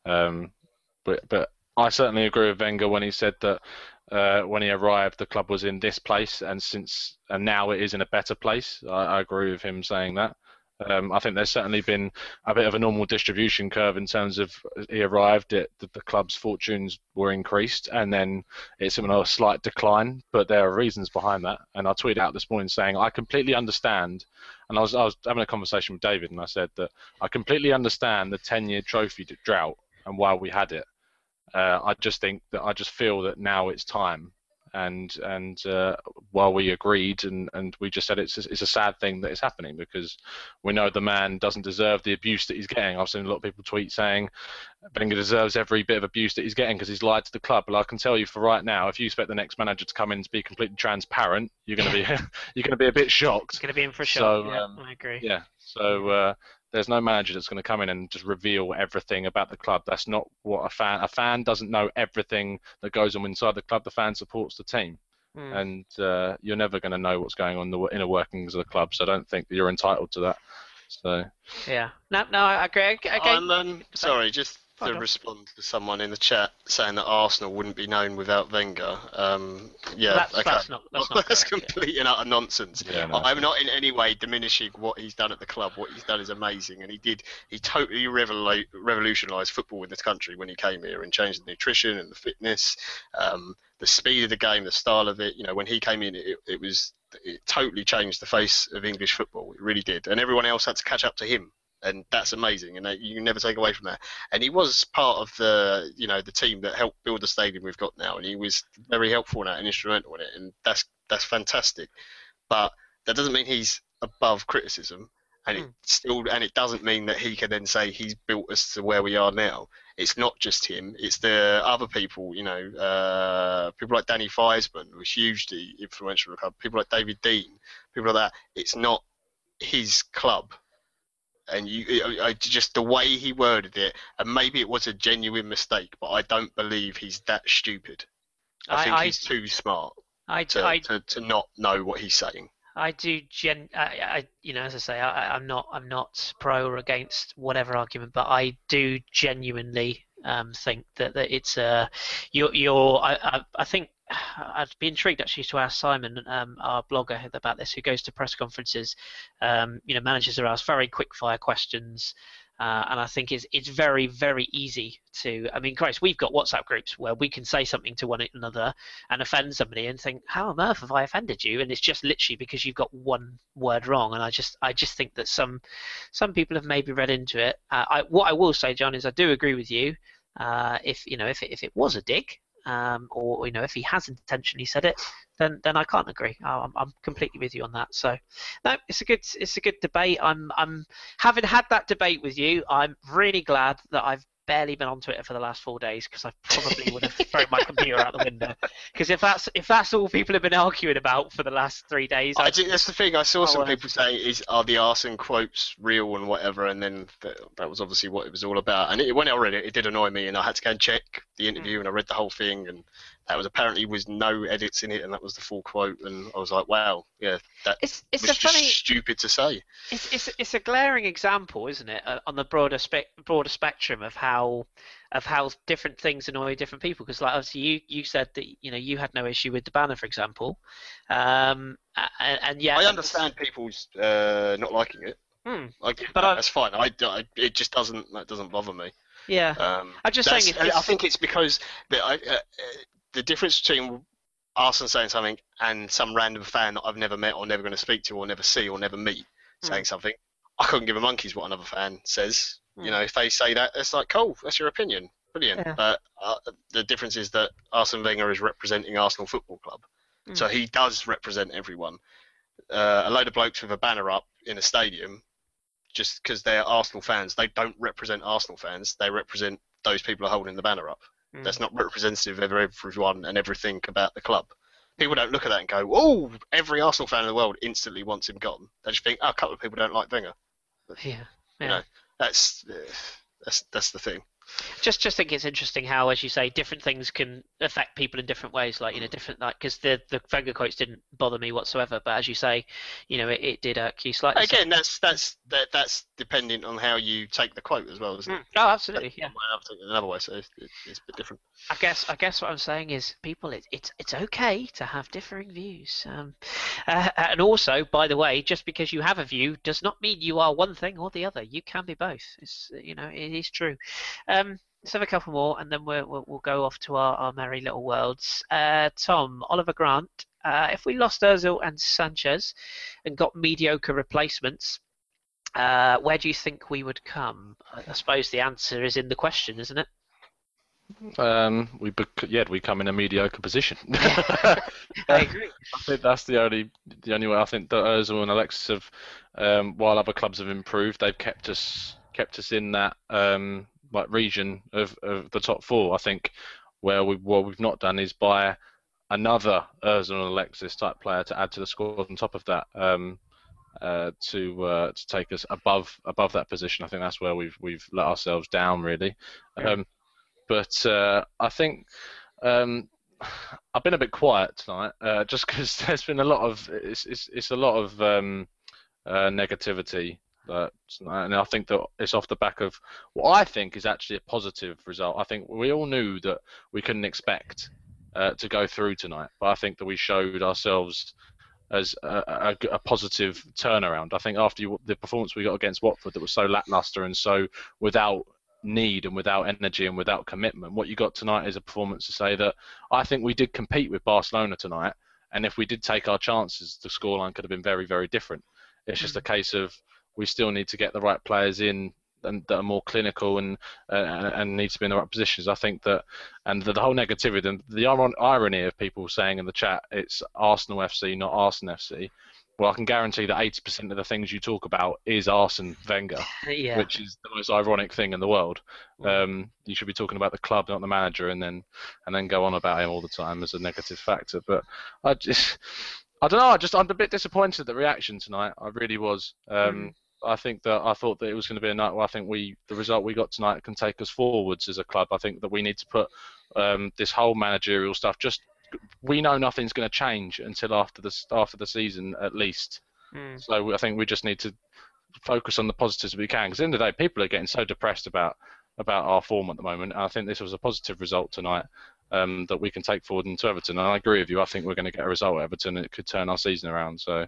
Speaker 3: But I certainly agree with Wenger when he said that when he arrived, the club was in this place, and now it is in a better place. I agree with him saying that. I think there's certainly been a bit of a normal distribution curve in terms of he arrived at the club's fortunes were increased, and then it's been a slight decline. But there are reasons behind that, and I tweeted out this morning saying I completely understand. And I was having a conversation with David, and I said that I completely understand the 10-year trophy drought and why we had it. I just feel that now it's time, and while we agreed and we just said it's a sad thing that it's happening because we know the man doesn't deserve the abuse that he's getting. I've seen a lot of people tweet saying Wenger deserves every bit of abuse that he's getting because he's lied to the club. But I can tell you for right now, if you expect the next manager to come in and be completely transparent, you're going to be you're going to be a bit shocked.
Speaker 1: Going to be in for a shock.
Speaker 3: So
Speaker 1: Yeah, I agree.
Speaker 3: yeah, so there's no manager that's going to come in and just reveal everything about the club. That's not what a fan doesn't know everything that goes on inside the club. The fan supports the team, and you're never going to know what's going on in the inner workings of the club. So I don't think that you're entitled to that. So
Speaker 1: yeah, no, I agree.
Speaker 2: I'm sorry, just to
Speaker 1: Pardon.
Speaker 2: respond to someone in the chat saying that Arsenal wouldn't be known without Wenger. Yeah,
Speaker 1: That's,
Speaker 2: okay.
Speaker 1: that's not
Speaker 2: That's
Speaker 1: correct,
Speaker 2: complete and utter nonsense.
Speaker 3: Yeah, no.
Speaker 2: I'm not in any way diminishing what he's done at the club. What he's done is amazing, and he totally revolutionised football in this country when he came here and changed the nutrition and the fitness, the speed of the game, the style of it. You know, when he came in, it totally changed the face of English football. It really did, and everyone else had to catch up to him. And that's amazing, and you can never take away from that. And he was part of the team that helped build the stadium we've got now, and he was very helpful in that and instrumental in it, and that's fantastic. But that doesn't mean he's above criticism, and it doesn't mean that he can then say he's built us to where we are now. It's not just him; it's the other people. People like Danny Fiesman was hugely influential in the club. People like David Dean, people like that. It's not his club. And just the way he worded it, and maybe it was a genuine mistake, but I don't believe he's that stupid. I think he's too smart to not know what he's saying.
Speaker 1: I do as I say, I'm not pro or against whatever argument, but I do genuinely think that it's I think I'd be intrigued actually to ask Simon, our blogger, about this, who goes to press conferences. Managers are asked very quick fire questions, and I think it's very, very easy to. I mean, Christ, we've got WhatsApp groups where we can say something to one another and offend somebody and think, how on earth have I offended you? And it's just literally because you've got one word wrong. And I just think that some people have maybe read into it. What I will say, John, is I do agree with you. If it was a dig, or if he has intentionally said it, then I can't agree. I'm completely with you on that. So no, it's a good debate. I'm having had that debate with you. I'm really glad that I've barely been on Twitter for the last 4 days, because I probably would have thrown my computer out the window. Because if that's all people have been arguing about for the last 3 days,
Speaker 2: I think that's the thing. I saw some people saying, "Are the Arsene quotes real and whatever?" And then that was obviously what it was all about. And when I read it, it did annoy me, and I had to go and check the interview, and I read the whole thing, and that was apparently was no edits in it, and that was the full quote. And I was like, "Wow, yeah, that
Speaker 1: it's
Speaker 2: was just stupid to say."
Speaker 1: It's a glaring example, isn't it, on the broader spectrum of how different things annoy different people. Because like obviously you said that you had no issue with the banner, for example, and yeah,
Speaker 2: I understand people's not liking it. I get that. That's fine. It just doesn't bother me.
Speaker 1: Yeah, I'm just saying.
Speaker 2: I think it's because the difference between Arsene saying something and some random fan that I've never met or never going to speak to or never see or never meet saying something, I couldn't give a monkey's what another fan says. If they say that, it's like, cool, that's your opinion, brilliant. Yeah. But the difference is that Arsene Wenger is representing Arsenal Football Club, so he does represent everyone. A load of blokes with a banner up in a stadium, just because they're Arsenal fans, they don't represent Arsenal fans. They represent those people who are holding the banner up. That's not representative of everyone and everything about the club. People don't look at that and go, "Oh, every Arsenal fan in the world instantly wants him gone." They just think, "Oh, a couple of people don't like Wenger."
Speaker 1: Yeah.
Speaker 2: That's the thing.
Speaker 1: Just think it's interesting how, as you say, different things can affect people in different ways. Like, different, like, because the Wenger quotes didn't bother me whatsoever, but as you say, it did irk you slightly.
Speaker 2: Again, that's dependent on how you take the quote as well, isn't it?
Speaker 1: Oh, absolutely, yeah.
Speaker 2: One way, I've taken it another way, so it's a bit different.
Speaker 1: I guess what I'm saying is, people, it's okay to have differing views. And also, by the way, just because you have a view does not mean you are one thing or the other. You can be both. It is true. Let's have a couple more, and then we'll go off to our merry little worlds. Tom, Oliver Grant. If we lost Ozil and Sanchez and got mediocre replacements, where do you think we would come? I suppose the answer is in the question, isn't it?
Speaker 3: We come in a mediocre position.
Speaker 1: I agree.
Speaker 3: I think that's the only way. I think that Ozil and Alexis have, while other clubs have improved, they've kept us in that region of the top four. I think what we've not done is buy another Ozil and Alexis type player to add to the squad on top of that. To take us above that position. I think that's where we've let ourselves down, really. But I think I've been a bit quiet tonight, just because there's been a lot of it's a lot of negativity. And I think that it's off the back of what I think is actually a positive result. I think we all knew that we couldn't expect to go through tonight, but I think that we showed ourselves as a positive turnaround. I think after the performance we got against Watford that was so lackluster and so without need and without energy and without commitment, what you got tonight is a performance to say that I think we did compete with Barcelona tonight, and if we did take our chances, the scoreline could have been very, very different. It's just a case of we still need to get the right players in and that are more clinical and need to be in the right positions. I think that, and the whole negativity, and the irony of people saying in the chat it's Arsenal FC, not Arsenal FC. Well, I can guarantee that 80% of the things you talk about is Arsene Wenger,
Speaker 1: Yeah.
Speaker 3: which is the most ironic thing in the world. You should be talking about the club, not the manager, and then go on about him all the time as a negative factor. But I don't know. I'm a bit disappointed at the reaction tonight. I really was. I thought that it was going to be a night where I think the result we got tonight can take us forwards as a club. I think that we need to put this whole managerial stuff. We know nothing's going to change until after the season at least. So I think we just need to focus on the positives we can. Because at the end of the day, people are getting so depressed about our form at the moment. And I think this was a positive result tonight. That we can take forward into Everton. And I agree with you. I think we're going to get a result at Everton and it could turn our season around. So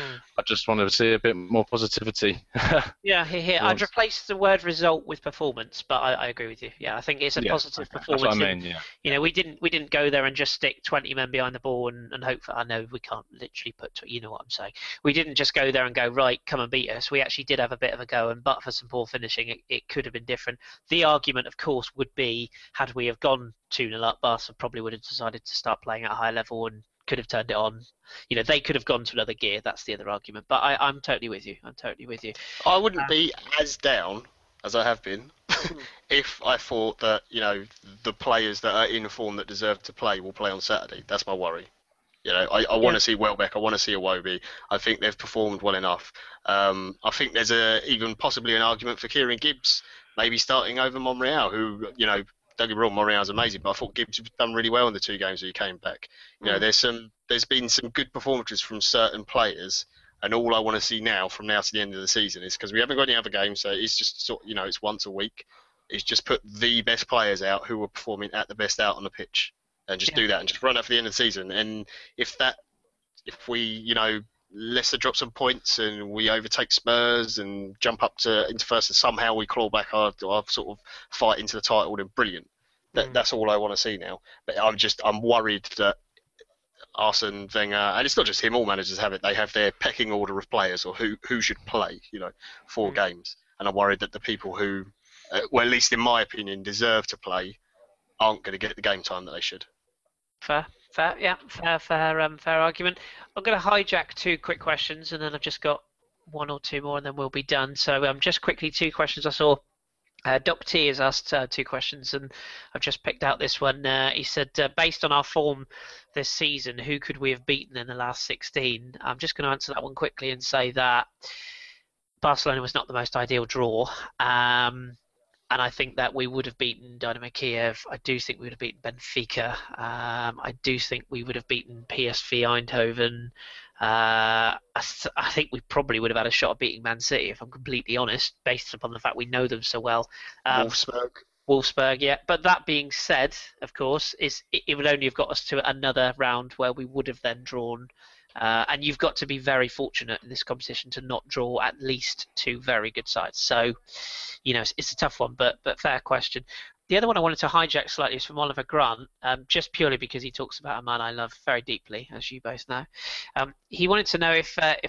Speaker 3: I just wanted to see a bit more positivity.
Speaker 1: Yeah, here. I'd replace the word result with performance, but I agree with you. Yeah, I think it's a positive performance.
Speaker 3: That's what I mean, yeah.
Speaker 1: We didn't go there and just stick 20 men behind the ball and hope for. I know we can't literally put. You know what I'm saying. We didn't just go there and go, right, come and beat us. We actually did have a bit of a go, and but for some poor finishing, it could have been different. The argument, of course, would be had we have gone 2-0 up, Barca probably would have decided to start playing at a high level and could have turned it on. They could have gone to another gear. That's the other argument. But I'm totally with you.
Speaker 2: I wouldn't be as down as I have been if I thought that the players that are in form that deserve to play will play on Saturday. That's my worry. I want to see Welbeck. I want to see Iwobi. I think they've performed well enough. I think there's even possibly an argument for Kieran Gibbs maybe starting over Monreal, who don't get me wrong, Monreal's amazing, but I thought Gibbs done really well in the 2 games that he came back. There's been some good performances from certain players, and all I want to see now, from now to the end of the season, is because we haven't got any other games, so it's just it's once a week. Is just put the best players out who are performing at the best out on the pitch, and just do that, and just run that for the end of the season. And if we Leicester drop some points and we overtake Spurs and jump up into first, and somehow we claw back our sort of fight into the title, then brilliant. That's all I want to see now. But I'm worried that Arsene Wenger, and it's not just him, all managers have it. They have their pecking order of players or who should play, 4 games, and I'm worried that the people who, well, at least in my opinion, deserve to play, aren't going to get the game time that they should.
Speaker 1: Fair argument. I'm going to hijack 2 quick questions, and then I've just got 1 or 2 more, and then we'll be done. So just quickly, 2 questions I saw. Doc T has asked 2 questions, and I've just picked out this one. He said, based on our form this season, who could we have beaten in the last 16? I'm just going to answer that one quickly and say that Barcelona was not the most ideal draw. And I think that we would have beaten Dynamo Kiev. I do think we would have beaten Benfica. I do think we would have beaten PSV Eindhoven. I think we probably would have had a shot at beating Man City, if I'm completely honest, based upon the fact we know them so well.
Speaker 2: Wolfsburg.
Speaker 1: Wolfsburg, yeah. But that being said, of course, it would only have got us to another round where we would have then drawn. And you've got to be very fortunate in this competition to not draw at least two very good sides. So, it's a tough one, but fair question. The other one I wanted to hijack slightly is from Oliver Grant, just purely because he talks about a man I love very deeply, as you both know. He wanted to know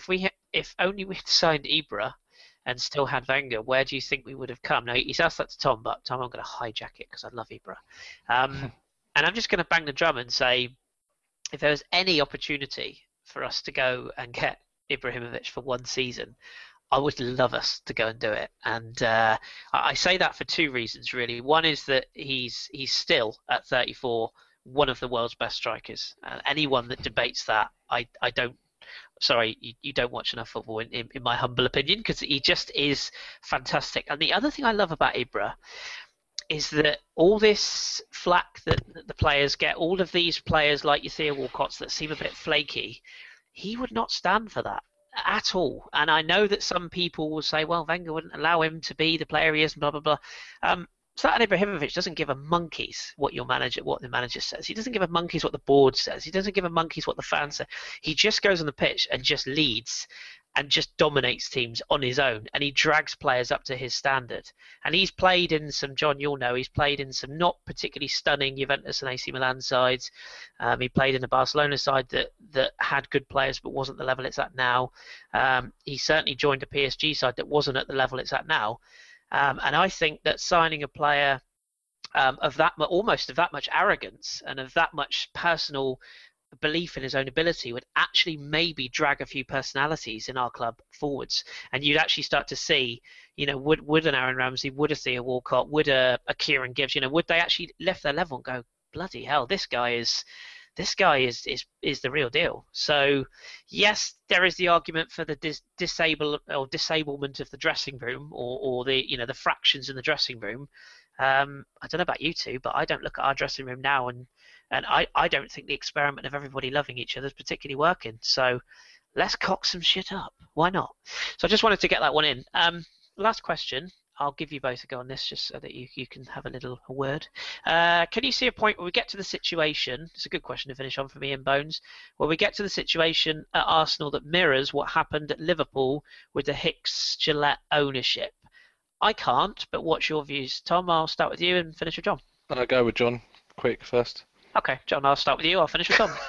Speaker 1: if only we had signed Ibra and still had Wenger, where do you think we would have come? Now, he's asked that to Tom, but Tom, I'm going to hijack it because I love Ibra. And I'm just going to bang the drum and say, if there was any opportunity for us to go and get Ibrahimovic for one season, I would love us to go and do it. And I say that for two reasons, really. One is that he's still, at 34, one of the world's best strikers. Anyone that debates that, I don't. Sorry, you don't watch enough football, in my humble opinion, because he just is fantastic. And the other thing I love about Ibra is that all this flack that the players get, all of these players like your Theo Walcotts that seem a bit flaky, he would not stand for that at all. And I know that some people will say, well, Wenger wouldn't allow him to be the player he is, and blah, blah, blah. Zlatan Ibrahimovic doesn't give a monkeys what the manager says. He doesn't give a monkeys what the board says. He doesn't give a monkeys what the fans say. He just goes on the pitch and just leads and just dominates teams on his own, and he drags players up to his standard. And he's played in some, John, you'll know, he's played in some not particularly stunning Juventus and AC Milan sides. He played in the Barcelona side that had good players but wasn't the level it's at now. He certainly joined a PSG side that wasn't at the level it's at now. And I think that signing a player of that almost of that much arrogance and of that much personal belief in his own ability would actually maybe drag a few personalities in our club forwards, and you'd actually start to see, would an Aaron Ramsey, would a Theo Walcott, would a Kieran Gibbs, would they actually lift their level and go, bloody hell, this guy is the real deal. So yes, there is the argument for the disablement of the dressing room, or the the fractions in the dressing room. I don't know about you two, but I don't look at our dressing room now and I don't think the experiment of everybody loving each other is particularly working. So let's cock some shit up. Why not? So I just wanted to get that one in. Last question. I'll give you both a go on this just so that you can have a word. Can you see a point where we get to the situation, it's a good question to finish on for me and Bones, where we get to the situation at Arsenal that mirrors what happened at Liverpool with the Hicks-Gillett ownership? I can't, but what's your views? Tom, I'll start with you and finish with John.
Speaker 3: I'll go with John quick first.
Speaker 1: Okay, John, I'll start with you. I'll finish with Tom.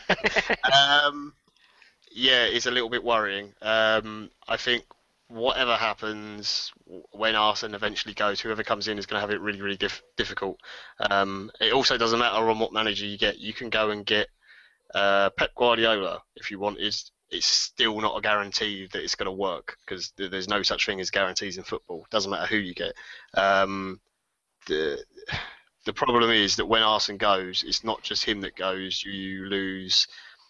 Speaker 2: Yeah, it's a little bit worrying. I think whatever happens when Arsene eventually goes, whoever comes in is going to have it really, really difficult. It also doesn't matter on what manager you get. You can go and get Pep Guardiola if you want. It's still not a guarantee that it's going to work, because there's no such thing as guarantees in football. It doesn't matter who you get. The problem is that when Arsene goes, it's not just him that goes. You lose.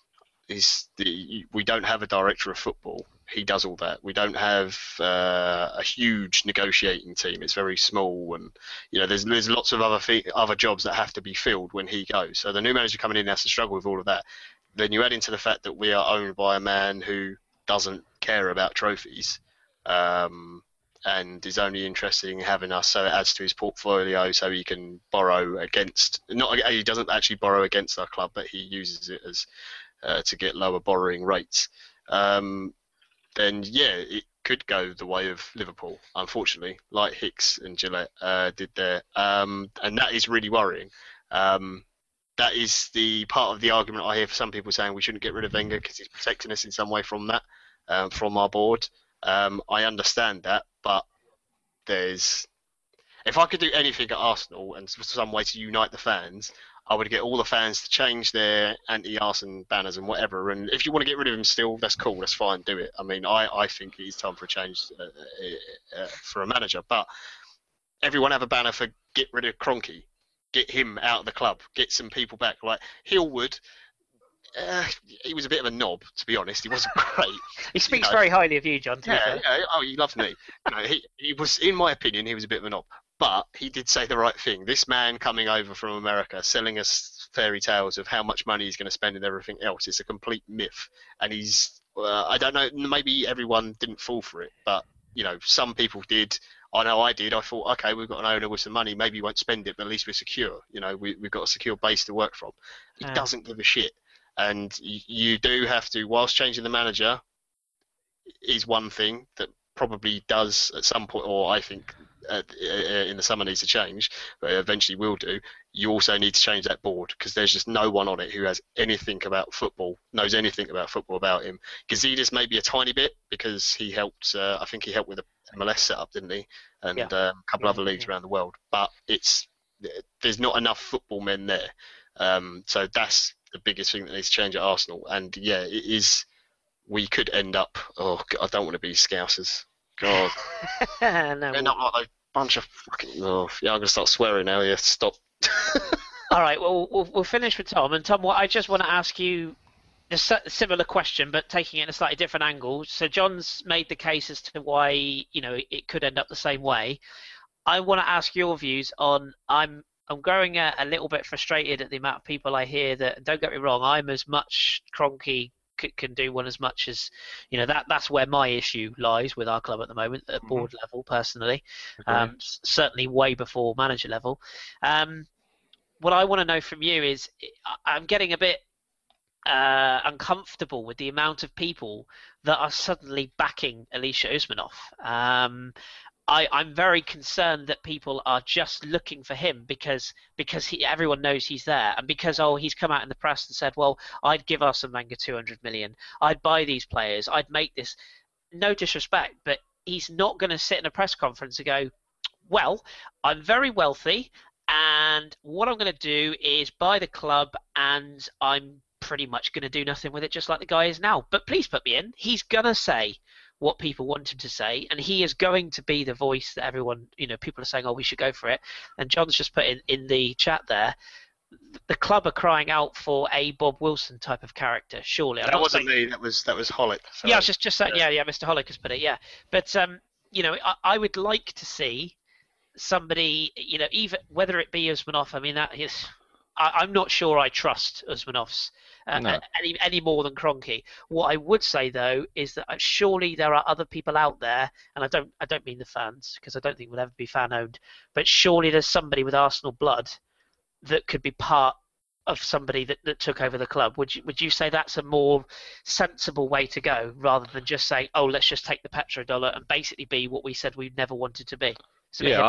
Speaker 2: We don't have a director of football. He does all that. We don't have a huge negotiating team. It's very small, and there's lots of other jobs that have to be filled when he goes. So the new manager coming in has to struggle with all of that. Then you add into the fact that we are owned by a man who doesn't care about trophies, and is only interested in having us, so it adds to his portfolio, so he can borrow against. He doesn't actually borrow against our club, but he uses it as to get lower borrowing rates. Then yeah, it could go the way of Liverpool, unfortunately, like Hicks and Gillett did there, and that is really worrying. That is the part of the argument I hear for some people saying we shouldn't get rid of Wenger because he's protecting us in some way from that, from our board. I understand that, but if I could do anything at Arsenal and some way to unite the fans, I would get all the fans to change their anti-Arsene banners and whatever. And if you want to get rid of him still, that's cool, that's fine, do it. I mean, I think it is time for a change for a manager. But everyone have a banner for get rid of Kroenke, get him out of the club, get some people back. Like Hillwood, he was a bit of a knob, to be honest. He wasn't great.
Speaker 1: He speaks very highly of you, John.
Speaker 2: Yeah. Oh, he loves me. He was, in my opinion, he was a bit of a knob. But he did say the right thing. This man coming over from America, selling us fairy tales of how much money he's going to spend and everything else, is a complete myth. And he's, I don't know, maybe everyone didn't fall for it, but some people did. I know I did. I thought, okay, we've got an owner with some money. Maybe he won't spend it, but at least we're secure. We've got a secure base to work from. He doesn't give a shit. And you do have to, whilst changing the manager is one thing that probably does at some point, or I think in the summer needs to change, but eventually will do. You also need to change that board because there's just no one on it who has anything about football, knows anything about football about him. Gazidis maybe a tiny bit because he helped. I think he helped with the MLS setup, didn't he? And a couple other leagues around the world. But there's not enough football men there. So that's the biggest thing that needs to change at Arsenal. And yeah, it is. We could end up. Oh, God, I don't want to be Scousers. God,
Speaker 1: No,
Speaker 2: end up like a bunch of fucking. Oh, yeah, I'm gonna start swearing now. Yeah, stop.
Speaker 1: All right, well, we'll finish with Tom. And Tom, what I just want to ask you a similar question, but taking it in a slightly different angle. So John's made the case as to why it could end up the same way. I want to ask your views on. I'm growing a little bit frustrated at the amount of people I hear that. Don't get me wrong, I'm as much Kroenke can do one as much as that's where my issue lies with our club at the moment at board level personally. Certainly way before manager level. What I want to know from you is I'm getting a bit uncomfortable with the amount of people that are suddenly backing Alisher Usmanov. I'm very concerned that people are just looking for him because everyone knows he's there, and because he's come out in the press and said, well, I'd give Arsene Wenger 200 million, I'd buy these players, I'd make this. No disrespect, but he's not going to sit in a press conference and go, well, I'm very wealthy, and what I'm going to do is buy the club, and I'm pretty much going to do nothing with it, just like the guy is now. But please put me in. He's going to say what people want him to say, and he is going to be the voice that everyone, people are saying, oh, we should go for it. And John's just put in the chat there, the club are crying out for a Bob Wilson type of character, surely.
Speaker 2: That wasn't me, that was Hollick.
Speaker 1: Sorry. Yeah, I was just saying, yeah, Mr. Hollick has put it, yeah. But, I would like to see somebody, even whether it be Usmanov, I mean, that is... I'm not sure I trust Usmanov's any more than Kroenke. What I would say though is that surely there are other people out there, and I don't mean the fans because I don't think we'll ever be fan owned, but surely there's somebody with Arsenal blood that could be part of somebody that took over the club. Would you say that's a more sensible way to go rather than just say, oh, let's just take the petrodollar and basically be what we said we never wanted to be?
Speaker 3: I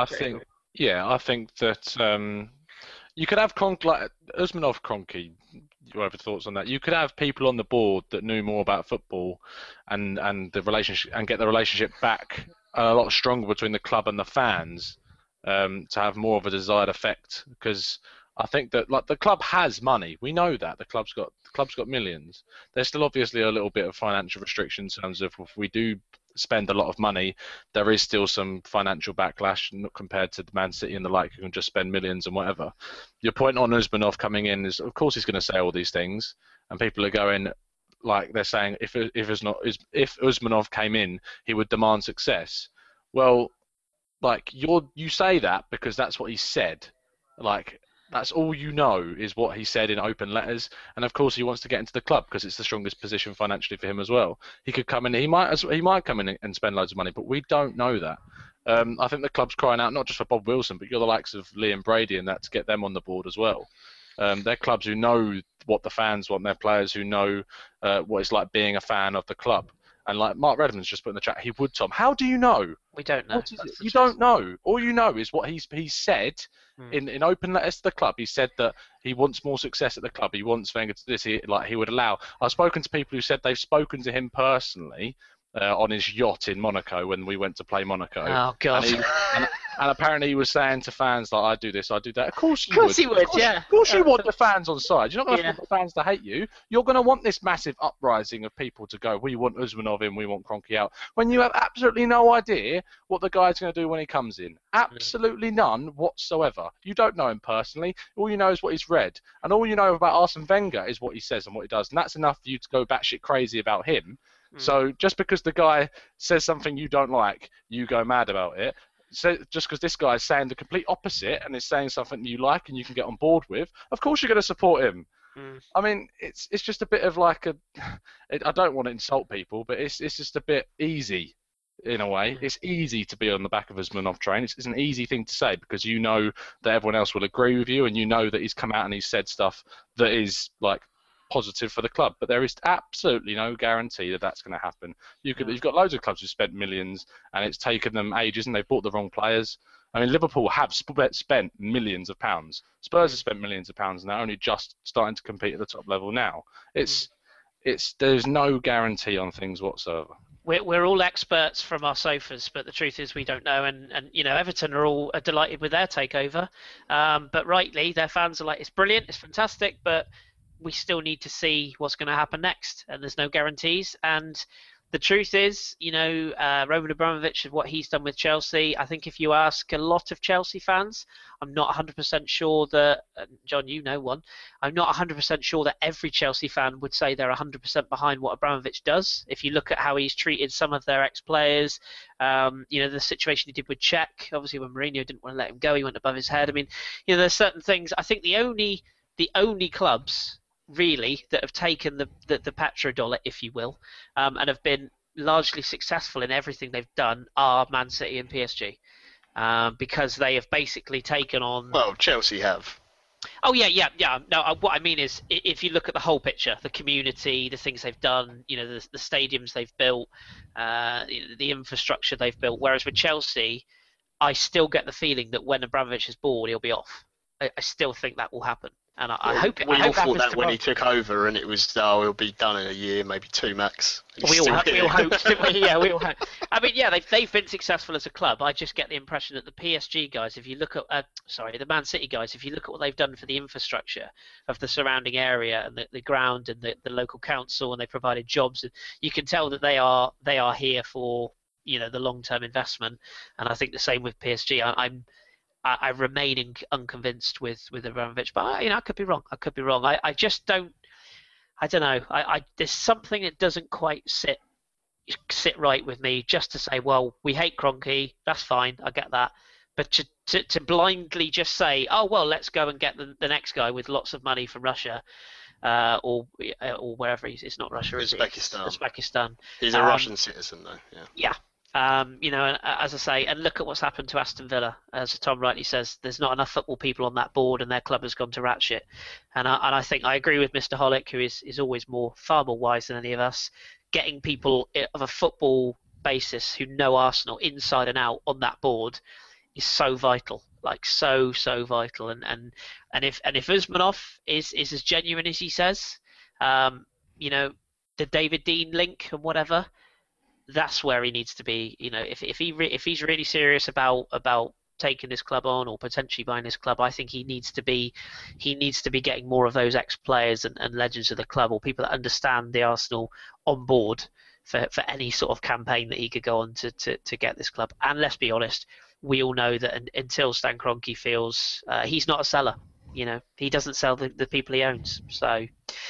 Speaker 3: think that. You could have like Usmanov, Kroenke, whatever thoughts on that. You could have people on the board that knew more about football, and the relationship, and get the relationship back a lot stronger between the club and the fans, to have more of a desired effect. Because I think that the club has money. We know that the club's got millions. There's still obviously a little bit of financial restriction in terms of if we do spend a lot of money, there is still some financial backlash, not compared to the Man City and the like, who can just spend millions and whatever. Your point on Usmanov coming in is, of course, he's going to say all these things, and people are going, like they're saying, if Usmanov came in, he would demand success. Well, you say that because that's what he said, That's all you know is what he said in open letters, and of course he wants to get into the club because it's the strongest position financially for him as well. He could come in, he might come in and spend loads of money, but we don't know that. I think the club's crying out not just for Bob Wilson, but you're the likes of Liam Brady and that, to get them on the board as well. They're clubs who know what the fans want, they're players who know what it's like being a fan of the club. And like Mark Redmond's just put in the chat, he would, Tom. How do you know?
Speaker 1: We don't know.
Speaker 3: You don't know. All you know is what he's said in open letters to the club. He said that he wants more success at the club. He wants Wenger to do this. He would allow. I've spoken to people who said they've spoken to him personally on his yacht in Monaco when we went to play Monaco.
Speaker 1: Oh, God.
Speaker 3: And apparently he was saying to fans, like, I do this, I do that. Of course
Speaker 1: he would, yeah.
Speaker 3: Of course you want the fans on side. You're not going to want the fans to hate you. You're going to want this massive uprising of people to go, we want Usmanov in, we want Kroenke out, when you have absolutely no idea what the guy's going to do when he comes in. Absolutely none whatsoever. You don't know him personally. All you know is what he's read. And all you know about Arsene Wenger is what he says and what he does. And that's enough for you to go batshit crazy about him. So just because the guy says something you don't like, you go mad about it. So just because this guy is saying the complete opposite and is saying something you like and you can get on board with, of course you're going to support him. I mean, it's just a bit of like I don't want to insult people, but it's just a bit easy in a way. It's easy to be on the back of Usmanov train. It's an easy thing to say because you know that everyone else will agree with you, and you know that he's come out and he's said stuff that is like positive for the club. But there is absolutely no guarantee that that's going to happen. You've got loads of clubs who spent millions, and it's taken them ages, and they've bought the wrong players. I mean, Liverpool have spent millions of pounds. Spurs have spent millions of pounds, and they're only just starting to compete at the top level now. There's no guarantee on things whatsoever.
Speaker 1: We're all experts from our sofas, but the truth is we don't know. And Everton are all delighted with their takeover, but rightly their fans are like, it's brilliant, it's fantastic, but we still need to see what's going to happen next, and there's no guarantees. And the truth is, Roman Abramovich and what he's done with Chelsea, I think if you ask a lot of Chelsea fans, I'm not 100% sure that, John, one, I'm not 100% sure that every Chelsea fan would say they're 100% behind what Abramovich does. If you look at how he's treated some of their ex-players, the situation he did with Cech, obviously when Mourinho didn't want to let him go, he went above his head. I mean, there's certain things. I think the only clubs really that have taken the petrodollar, if you will, and have been largely successful in everything they've done are Man City and PSG, because they have basically taken on.
Speaker 2: Well, Chelsea have.
Speaker 1: Oh yeah. No, what I mean is, if you look at the whole picture, the community, the things they've done, the stadiums they've built, the infrastructure they've built. Whereas with Chelsea, I still get the feeling that when Abramovich is bored, he'll be off. I still think that will happen. And I hope it.
Speaker 2: We all thought that
Speaker 1: tomorrow.
Speaker 2: when he took over, and it was, he'll be done in a year, maybe two max.
Speaker 1: We all hope. Yeah, we all hope. I mean, yeah, they've been successful as a club. I just get the impression that the PSG guys, if you look at, the Man City guys, if you look at what they've done for the infrastructure of the surrounding area and the ground and the local council, and they provided jobs, and you can tell that they are here for the long-term investment. And I think the same with PSG. I remain unconvinced with Abramovich, but I could be wrong. I just don't. I don't know. There's something that doesn't quite sit right with me. Just to say, well, we hate Kroenke, that's fine. I get that, but to blindly just say, oh well, let's go and get the next guy with lots of money from Russia, or wherever it's not Russia, Uzbekistan.
Speaker 2: He's a Russian citizen, though. Yeah.
Speaker 1: Yeah. As I say, and look at what's happened to Aston Villa. As Tom rightly says, there's not enough football people on that board, and their club has gone to rat shit. And I think I agree with Mr. Hollick, who is always far more wise than any of us. Getting people of a football basis who know Arsenal inside and out on that board is so vital, like so vital. And if Usmanov is as genuine as he says, the David Dean link and whatever. That's where he needs to be. If he's really serious about taking this club on or potentially buying this club, I think he needs to be getting more of those ex-players and legends of the club, or people that understand the Arsenal on board for any sort of campaign that he could go on to get this club. And let's be honest, we all know that until Stan Kroenke feels he's not a seller. He doesn't sell the people he owns. So.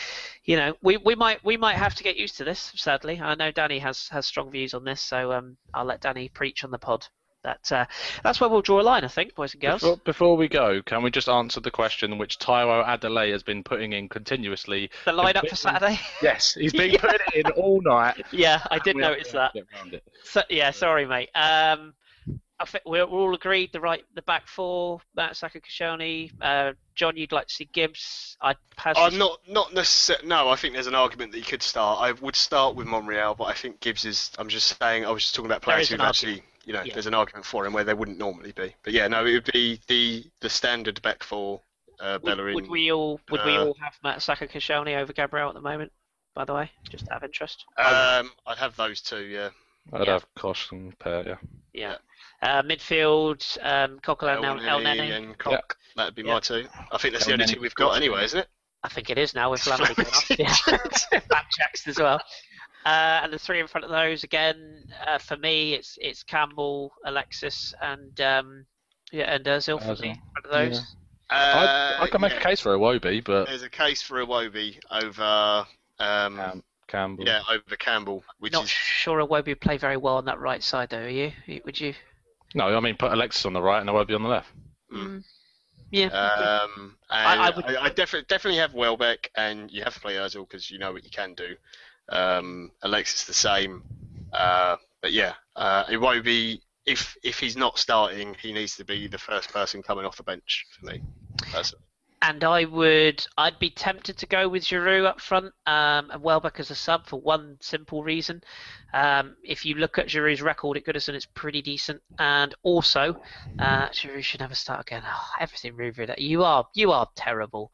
Speaker 1: We might have to get used to this. Sadly, I know Danny has strong views on this, so I'll let Danny preach on the pod. That's where we'll draw a line, I think, boys and girls.
Speaker 3: Before we go, can we just answer the question which Tyro Adelaide has been putting in continuously?
Speaker 1: The lineup for Saturday.
Speaker 3: Yes, he's been putting it in all night.
Speaker 1: Yeah, I did notice that. So, yeah, sorry, mate. I think we're all agreed the back four: Matt Saka, Koscielny. John, you'd like to see Gibbs.
Speaker 2: I'm not necessarily. No, I think there's an argument that he could start. I would start with Monreal, but I think Gibbs is. I'm just saying. I was just talking about players who've actually. There's an argument for him where there wouldn't normally be. But yeah, no, it would be the standard back four. Bellerin.
Speaker 1: Would we all have Matt Saka, Koscielny over Gabriel at the moment? By the way, just out of interest.
Speaker 2: I'd have those two. Yeah.
Speaker 3: I'd have Kosh and Pair.
Speaker 1: Yeah. Midfield, Coquelin, El Neni
Speaker 2: and Koch. Yeah. That'd be my two. I think that's the only two we've got anyway, isn't it?
Speaker 1: I think it is now with Lamini going off. Yeah. Back checks as well. And the three in front of those again. For me, it's Campbell, Alexis, and Özil for me. In front of those.
Speaker 3: Yeah. I can make a case for Iwobi, but
Speaker 2: there's a case for Iwobi over
Speaker 3: Campbell.
Speaker 2: Yeah, over Campbell.
Speaker 1: Not sure Iwobi would play very well on that right side, though. Are you? Would you?
Speaker 3: No, I mean put Alexis on the right and Iwobi on the left.
Speaker 1: Yeah.
Speaker 2: And
Speaker 1: I would-
Speaker 2: I definitely have Welbeck, and you have to play Ozil because you know what you can do. Alexis the same. But yeah, Iwobi, if he's not starting, he needs to be the first person coming off the bench for me.
Speaker 1: And I'd be tempted to go with Giroud up front and Welbeck as a sub for one simple reason. If you look at Giroud's record at Goodison, it's pretty decent. And also, Giroud should never start again. Oh, everything Ruvid, you are terrible.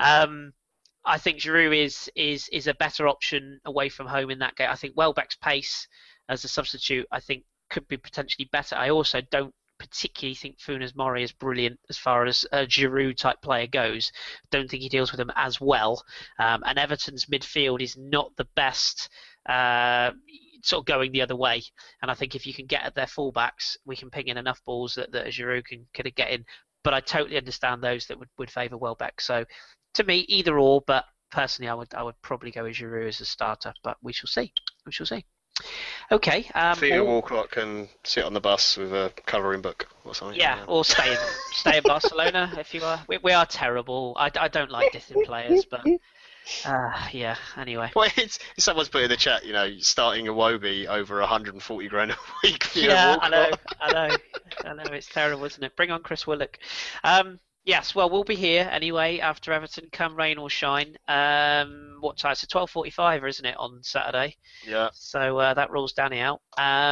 Speaker 1: I think Giroud is a better option away from home in that game. I think Welbeck's pace as a substitute, I think, could be potentially better. I also don't particularly think Funes Mori is brilliant as far as a Giroud type player goes. Don't think he deals with them as well. And Everton's midfield is not the best sort of going the other way. And I think if you can get at their fullbacks, we can ping in enough balls that Giroud can get in. But I totally understand those that would favour Welbeck. So to me, either or. But personally, I would probably go with Giroud as a starter. But we shall see. We shall see. Okay.
Speaker 2: Theo Walcott can sit on the bus with a colouring book or something.
Speaker 1: Yeah, or stay in Barcelona if you are. We are terrible. I don't like dissing players, but yeah. Anyway.
Speaker 2: Well, someone's put in the chat, starting Iwobi over 140 grand a week.
Speaker 1: Yeah, I know. It's terrible, isn't it? Bring on Chris Willock. Yes, well, we'll be here anyway after Everton, come rain or shine. What time? It's 12:45, isn't it, on Saturday?
Speaker 2: Yeah.
Speaker 1: So that rules Danny out.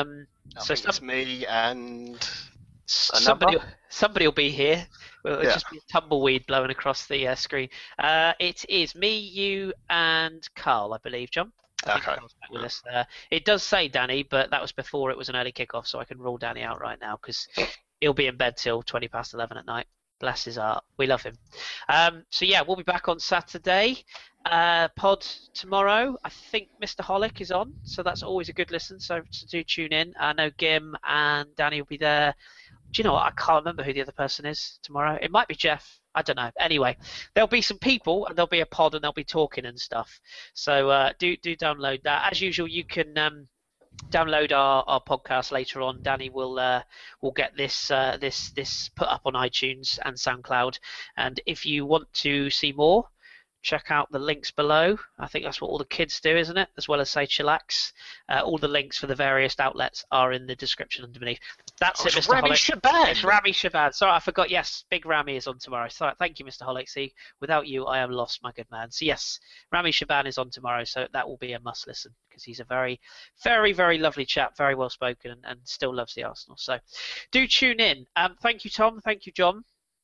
Speaker 2: So it's me and
Speaker 1: somebody will be here. It'll just be a tumbleweed blowing across the screen. It is me, you, and Carl, I believe, John. I think Carl's back with us there. It does say Danny, but that was before it was an early kickoff, so I can rule Danny out right now because he'll be in bed till 11:20 at night. Bless his heart. We love him. So yeah, we'll be back on Saturday. Pod tomorrow. I think Mr. Holick is on, so that's always a good listen. So do tune in. I know Gim and Danny will be there. Do you know what? I can't remember who the other person is tomorrow. It might be Jeff. I don't know. Anyway, there'll be some people and there'll be a pod and they'll be talking and stuff. So do download that. As usual, you can download our podcast later on. Danny will get this put up on iTunes and SoundCloud. And if you want to see more, check out the links below. I think that's what all the kids do, isn't it? As well as say chillax. All the links for the various outlets are in the description underneath. That's it, Mr.
Speaker 2: Rami
Speaker 1: Holick.
Speaker 2: Shaban.
Speaker 1: It's Rami Shaban. Sorry, I forgot. Yes, Big Rami is on tomorrow. So thank you, Mr. Holick. See, without you, I am lost, my good man. So yes, Rami Shaban is on tomorrow. So that will be a must listen because he's a very, very, very lovely chap, very well spoken, and still loves the Arsenal. So do tune in. Thank you, Tom. Thank you, John.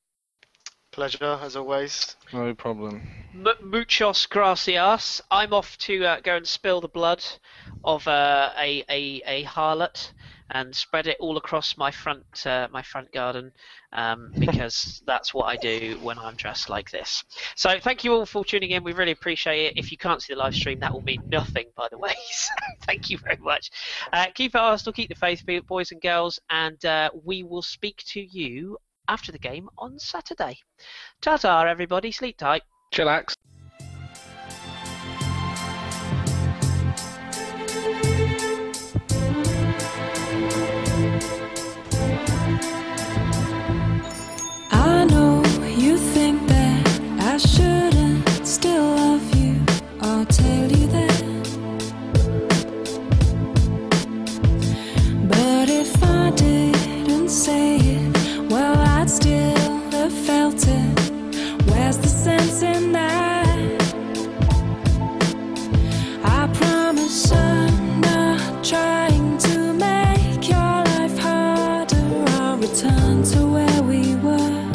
Speaker 2: Pleasure, as always.
Speaker 3: No problem.
Speaker 1: Muchos gracias. I'm off to go and spill the blood of a harlot and spread it all across my front garden because that's what I do when I'm dressed like this. So thank you all for tuning in. We really appreciate it. If you can't see the live stream, that will mean nothing, by the way. So thank you very much. Keep it Arsenal, keep the faith, boys and girls, and we will speak to you after the game on Saturday. Ta-ta, everybody. Sleep tight.
Speaker 3: Chillax.
Speaker 4: I know you think that I shouldn't still love you. I'll tell you that. But if I didn't say it, well, I'd still have felt it. Where's the sense in that? I promise I'm not trying to make your life harder. I'll return to where we were.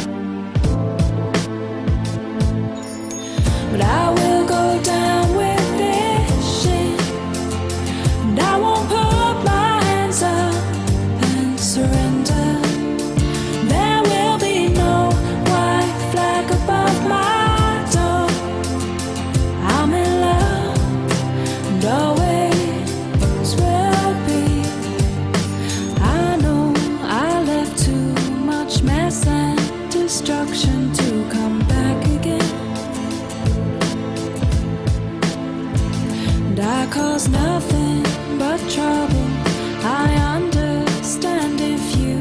Speaker 4: But I will go down with this shit, and I won't put my hands up and surrender. There will be no white flag above my door. I'm in love, and always will be. I know I left too much mess and destruction to come back again. And I cause nothing but trouble. I understand if you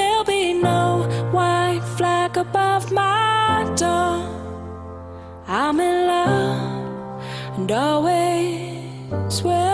Speaker 4: will be no white flag above my door. I'm in love and always will.